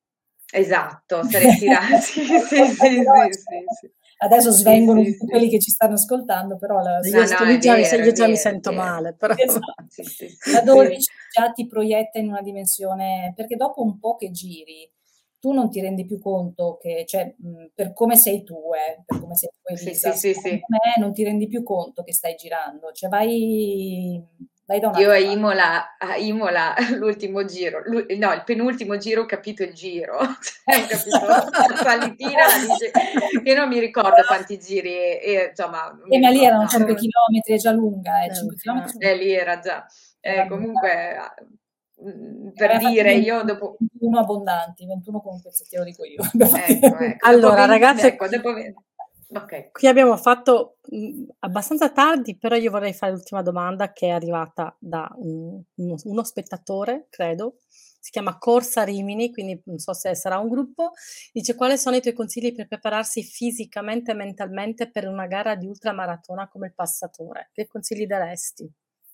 esatto, sarei attira sì, sì, Corta e sì, sì, veloce. sì, sì. Adesso Sì, svengono sì, tutti sì. quelli che ci stanno ascoltando, però la Io No, sei no, io è già mi se vero, io è già mi vero, è sento vero. male, però esatto. Sì, sì, La sì, sì. dodici già ti proietta in una dimensione perché dopo un po' che giri, tu non ti rendi più conto che cioè, mhmm, per come sei tu eh, per come sei tu Sì, sì, Elisa, sì, secondo sì. me non ti rendi più conto che stai girando, cioè vai vai da Io a un'altra parte. Imola a Imola l'ultimo giro, l'u no, il penultimo giro ho capito il giro, cioè ho capito la salitina, la disce io non mi ricordo quanti giri e insomma, non mi Eh, ma lì ricor erano no, cinque non chilometri, è già lunga, eh, Eh, cinque chilometri infa son eh, lì era già era eh, lunga. comunque a mhmm, Ne per aveva fatti dire io ventuno, dopo ventuno abbondanti, ventuno con un pezzettino dico io. Ne abbiamo fatti ecco, ecco, ventuno. dopo allora ven ragazze, ecco, dopo ven okay. qui abbiamo fatto, mhmm, abbastanza tardi, però io vorrei fare l'ultima domanda che è arrivata da un uno uno spettatore, credo. Si chiama Corsa Rimini, quindi non so se sarà un gruppo. Dice: "Quali sono i tuoi consigli per prepararsi fisicamente e mentalmente per una gara di ultramaratona come il Passatore? Che consigli daresti?"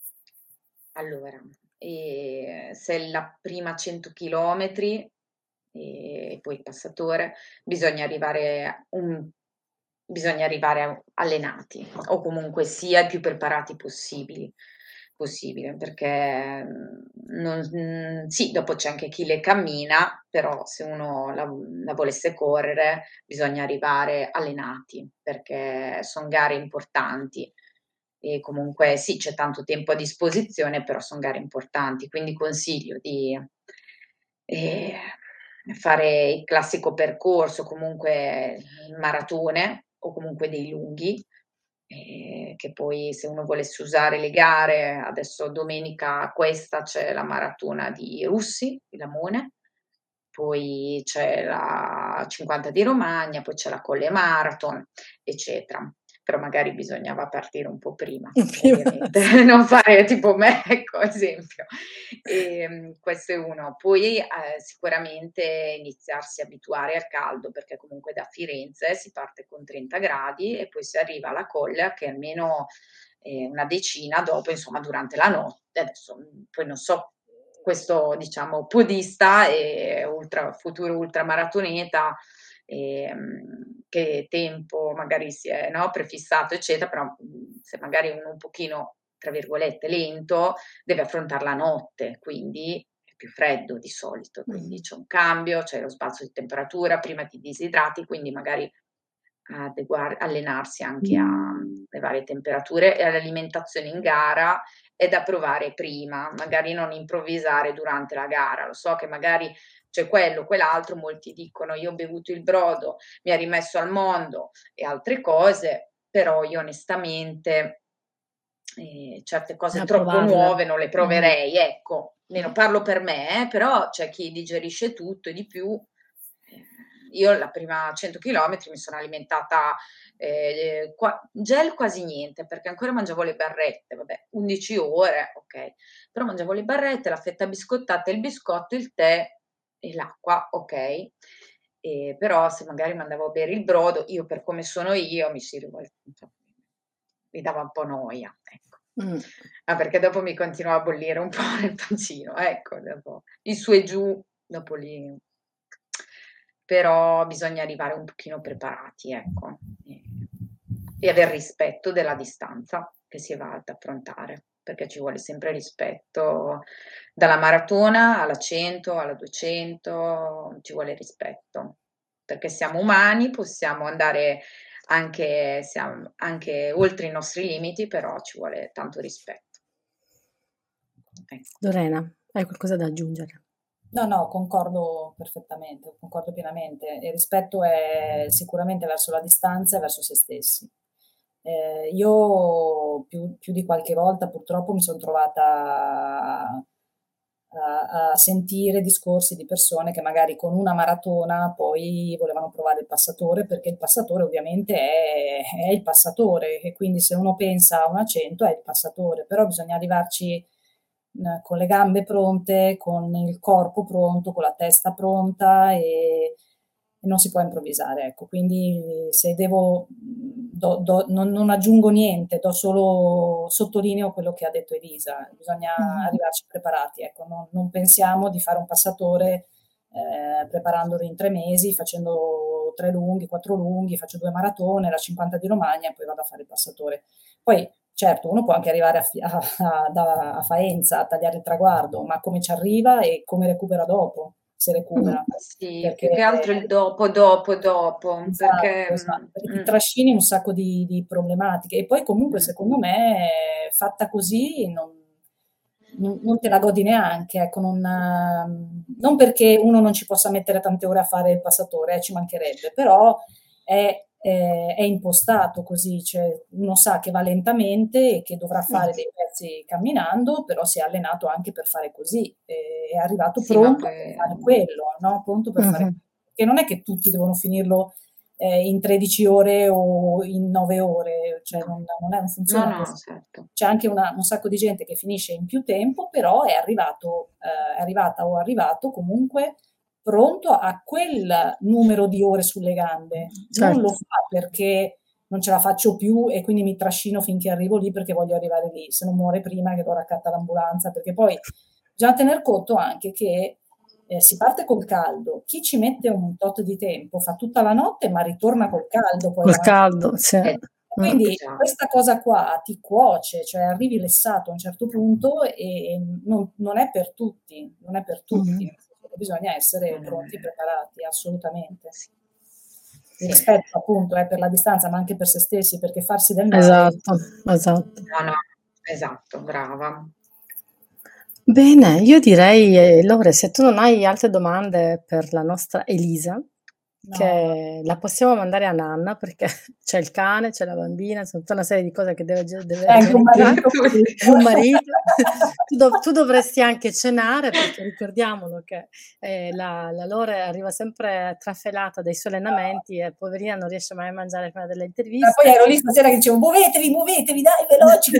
Allora, ehm, se è la prima cento chilometri, e poi il passatore, bisogna arrivare a un bisogna arrivare a allenati o comunque sia il più preparati possibili possibile, perché, mhmm, non mhmm, sì, dopo c'è anche chi le cammina, però se uno la v la volesse correre bisogna arrivare allenati, perché son gare importanti. E comunque sì, c'è tanto tempo a disposizione, però son gare importanti, quindi consiglio di, ehm, fare il classico percorso, comunque maratone o comunque dei lunghi, ehm, che poi se uno volesse usare le gare, adesso domenica questa c'è la maratona di Russi, di Lamone, poi c'è la la cinquanta di Romagna, poi c'è la Colle Marathon, eccetera. Però magari bisognava partire un po' prima, ovviamente, non fare tipo me, ecco, esempio. E, questo è uno. Poi eh, sicuramente iniziarsi a abituare al caldo, perché comunque da Firenze si parte con trenta gradi e poi si arriva alla colla che almeno eh, una decina dopo, insomma, durante la notte. Adesso poi non so, questo diciamo podista e ultra, futuro ultramaratoneta, e, che tempo magari si è, no, prefissato, eccetera, però se magari uno un pochino, tra virgolette, lento, deve affrontare la notte, quindi è più freddo di solito, quindi mm. c'è un cambio, c'è lo sbalzo di temperatura, prima ti disidrati, quindi magari adeguare, allenarsi anche alle varie temperature, e all'alimentazione in gara è da provare prima, magari non improvvisare durante la gara. Lo so che magari c'è quello, quell'altro, molti dicono io ho bevuto il brodo, mi ha rimesso al mondo e altre cose, però io onestamente eh, certe cose Da troppo provarle. nuove non le proverei, mm. ecco, ne mm. parlo per me, eh, però c'è chi digerisce tutto e di più. Io la prima cento chilometri mi sono alimentata eh, qua, gel quasi niente, perché ancora mangiavo le barrette, vabbè, undici ore, ok, però mangiavo le barrette, la fetta biscottata, il biscotto, il tè e l'acqua, ok, e però se magari mandavo a bere il brodo, io per come sono io mi si rivolta, mi dava un po' noia, ecco. Mm. Ah, perché dopo mi continuava a bollire un po' nel pancino, ecco, dopo, in su e giù, dopo lì. Però bisogna arrivare un pochino preparati, ecco, e, e aver rispetto della distanza che si va ad affrontare, perché ci vuole sempre rispetto, dalla maratona alla cento, alla duecento, ci vuole rispetto, perché siamo umani, possiamo andare anche, siamo, anche oltre i nostri limiti, però ci vuole tanto rispetto. Ecco. Lorena, hai qualcosa da aggiungere? No, no, concordo perfettamente, concordo pienamente. Il rispetto è sicuramente verso la distanza e verso se stessi. Eh, io più, più di qualche volta purtroppo mi sono trovata a, a, a sentire discorsi di persone che magari con una maratona poi volevano provare il passatore, perché il passatore ovviamente è, è il passatore, e quindi se uno pensa a una cento è il passatore, però bisogna arrivarci con le gambe pronte, con il corpo pronto, con la testa pronta, e, e non si può improvvisare, ecco. Quindi se devo, do, do, non, non aggiungo niente, do solo, sottolineo quello che ha detto Elisa, bisogna mm-hmm. arrivarci preparati, ecco. non, non pensiamo di fare un passatore eh, preparandolo in tre mesi, facendo tre lunghi, quattro lunghi, faccio due maratone, la cinquanta di Romagna, poi vado a fare il passatore. Poi certo, uno può anche arrivare a, a, a, a Faenza, a tagliare il traguardo, ma come ci arriva e come recupera dopo, se recupera. Sì, perché, più che altro il dopo, dopo, dopo. Esatto, perché, esatto, perché mm. ti trascini un sacco di, di problematiche. E poi comunque, mm. secondo me, fatta così non, non, non te la godi neanche. Ecco, non, non perché uno non ci possa mettere tante ore a fare il passatore, eh, ci mancherebbe, però è... Eh, è impostato così, cioè uno sa che va lentamente e che dovrà fare dei pezzi camminando, però si è allenato anche per fare così, eh, è arrivato sì, pronto poi... per fare quello, no? Pronto per uh-huh. fare che non è che tutti devono finirlo eh, in tredici ore o in nove ore, cioè non, non, è, non funziona no, così. No, certo. C'è anche una, un sacco di gente che finisce in più tempo, però è arrivato, eh, è arrivata o arrivato comunque pronto a quel numero di ore sulle gambe, certo. Non lo fa perché non ce la faccio più e quindi mi trascino finché arrivo lì perché voglio arrivare lì, se non muore prima che do raccatta l'ambulanza, perché poi bisogna tener conto anche che eh, si parte col caldo, chi ci mette un tot di tempo fa tutta la notte ma ritorna col caldo. Poi col caldo, sì. Eh, quindi mm. questa cosa qua ti cuoce, cioè arrivi lessato a un certo punto e non, non è per tutti, non è per tutti. Mm. Bisogna essere pronti e preparati, assolutamente. Il rispetto appunto è per la distanza, ma anche per se stessi, perché farsi del male. Esatto, esatto. No, no, esatto, brava. Bene, io direi, eh, Lore, se tu non hai altre domande per la nostra Elisa, No. che la possiamo mandare a nanna perché c'è il cane, c'è la bambina, c'è tutta una serie di cose che deve, ge- deve C'è anche un organizzare, marito. un marito. Tu, dov- tu dovresti anche cenare perché ricordiamolo che eh, la, la Lore arriva sempre trafelata dai suoi allenamenti e poverina non riesce mai a mangiare prima delle Ma poi interviste. ero lì stasera che dicevo muovetevi, muovetevi, dai, veloci.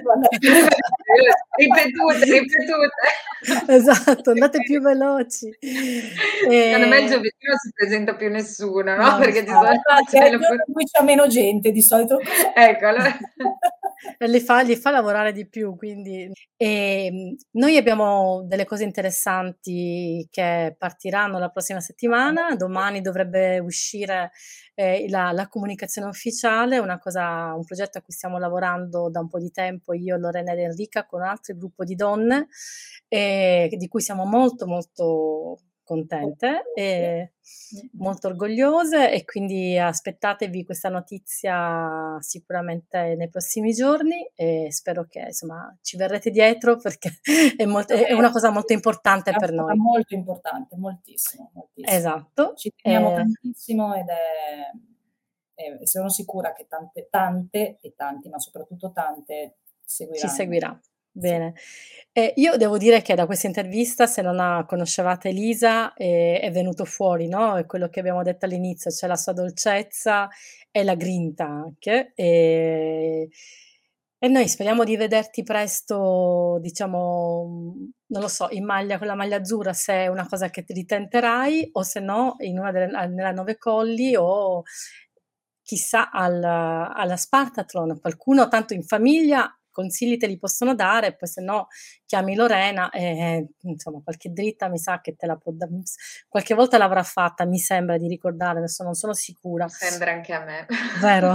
Ripetute, ripetute. Esatto, andate più veloci. Secondo me il E... giovedì non si presenta più nessuno, no? No, Perché ci infatti. sono Infatti è il giorno telefoni. in cui c'è meno gente di solito. Ecco, allora. E li fa, li fa lavorare di più, quindi e, mh, noi abbiamo delle cose interessanti che partiranno la prossima settimana. Domani dovrebbe uscire eh, la, la comunicazione ufficiale, una cosa, un progetto a cui stiamo lavorando da un po' di tempo, io, Lorena ed Enrica, con un altro gruppo di donne, eh, di cui siamo molto molto contente e molto orgogliose, e quindi aspettatevi questa notizia sicuramente nei prossimi giorni e spero che insomma ci verrete dietro perché è, molto, è una cosa molto importante È una per cosa noi. molto importante, moltissimo, moltissimo. Esatto. Ci teniamo Eh, tantissimo ed è, e sono sicura che tante, tante e tanti, ma soprattutto tante ci seguiranno. seguirà. Sì. Bene. Eh, io devo dire che da questa intervista, se non la conoscevate Elisa, eh, è venuto fuori, no? È quello che abbiamo detto all'inizio, c'è la sua dolcezza e la grinta anche. E, e noi speriamo di vederti presto, diciamo, non lo so, in maglia con la maglia azzurra, se è una cosa che ti ritenterai, o se no in una delle, nella Nove Colli o chissà al- alla Spartathlon. Qualcuno tanto in famiglia consigli te li possono dare, poi se no chiami Lorena e insomma qualche dritta mi sa che te la può dare, qualche volta l'avrà fatta, mi sembra di ricordare, adesso non sono sicura. Sembra anche a me. Vero?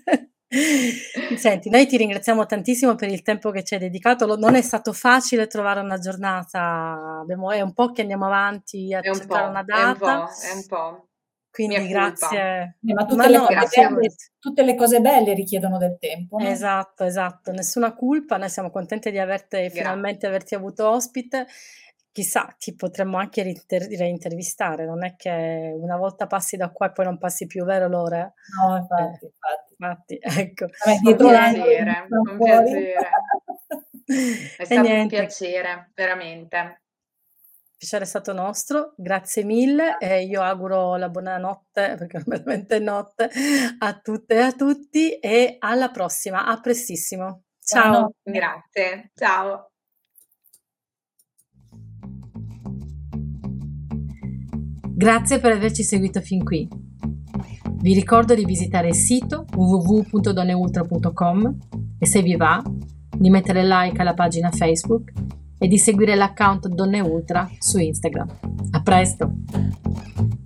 Senti, noi ti ringraziamo tantissimo per il tempo che ci hai dedicato. Lo- Non è stato facile trovare una giornata, abbiamo- è un po' che andiamo avanti a È un cercare una po', è un data, po', è un po'. quindi Mia colpa. grazie. Eh, ma Ma tutte le, no, cose grazie a belle, voi. tutte le cose belle richiedono del tempo, no? esatto, esatto, nessuna colpa, noi siamo contenti di averti Grazie. finalmente averti avuto ospite. Chissà, ti potremmo anche reinter- reintervistare, non è che una volta passi da qua e poi non passi più, vero Lore? No, infatti, Eh, infatti. infatti, ecco. Vabbè, Con dietro l'angolo mi piacere, sono con fuori. piacere. È E stato un niente, piacere, veramente. il piacere è stato nostro, grazie mille e io auguro la buonanotte, perché ormai è veramente notte, a tutte e a tutti e alla prossima, a prestissimo. Ciao! Buonanotte. Grazie, ciao. Grazie per averci seguito fin qui. Vi ricordo di visitare il sito w w w punto donneultra punto com e se vi va di mettere like alla pagina Facebook e di seguire l'account Donne Ultra su Instagram. A presto!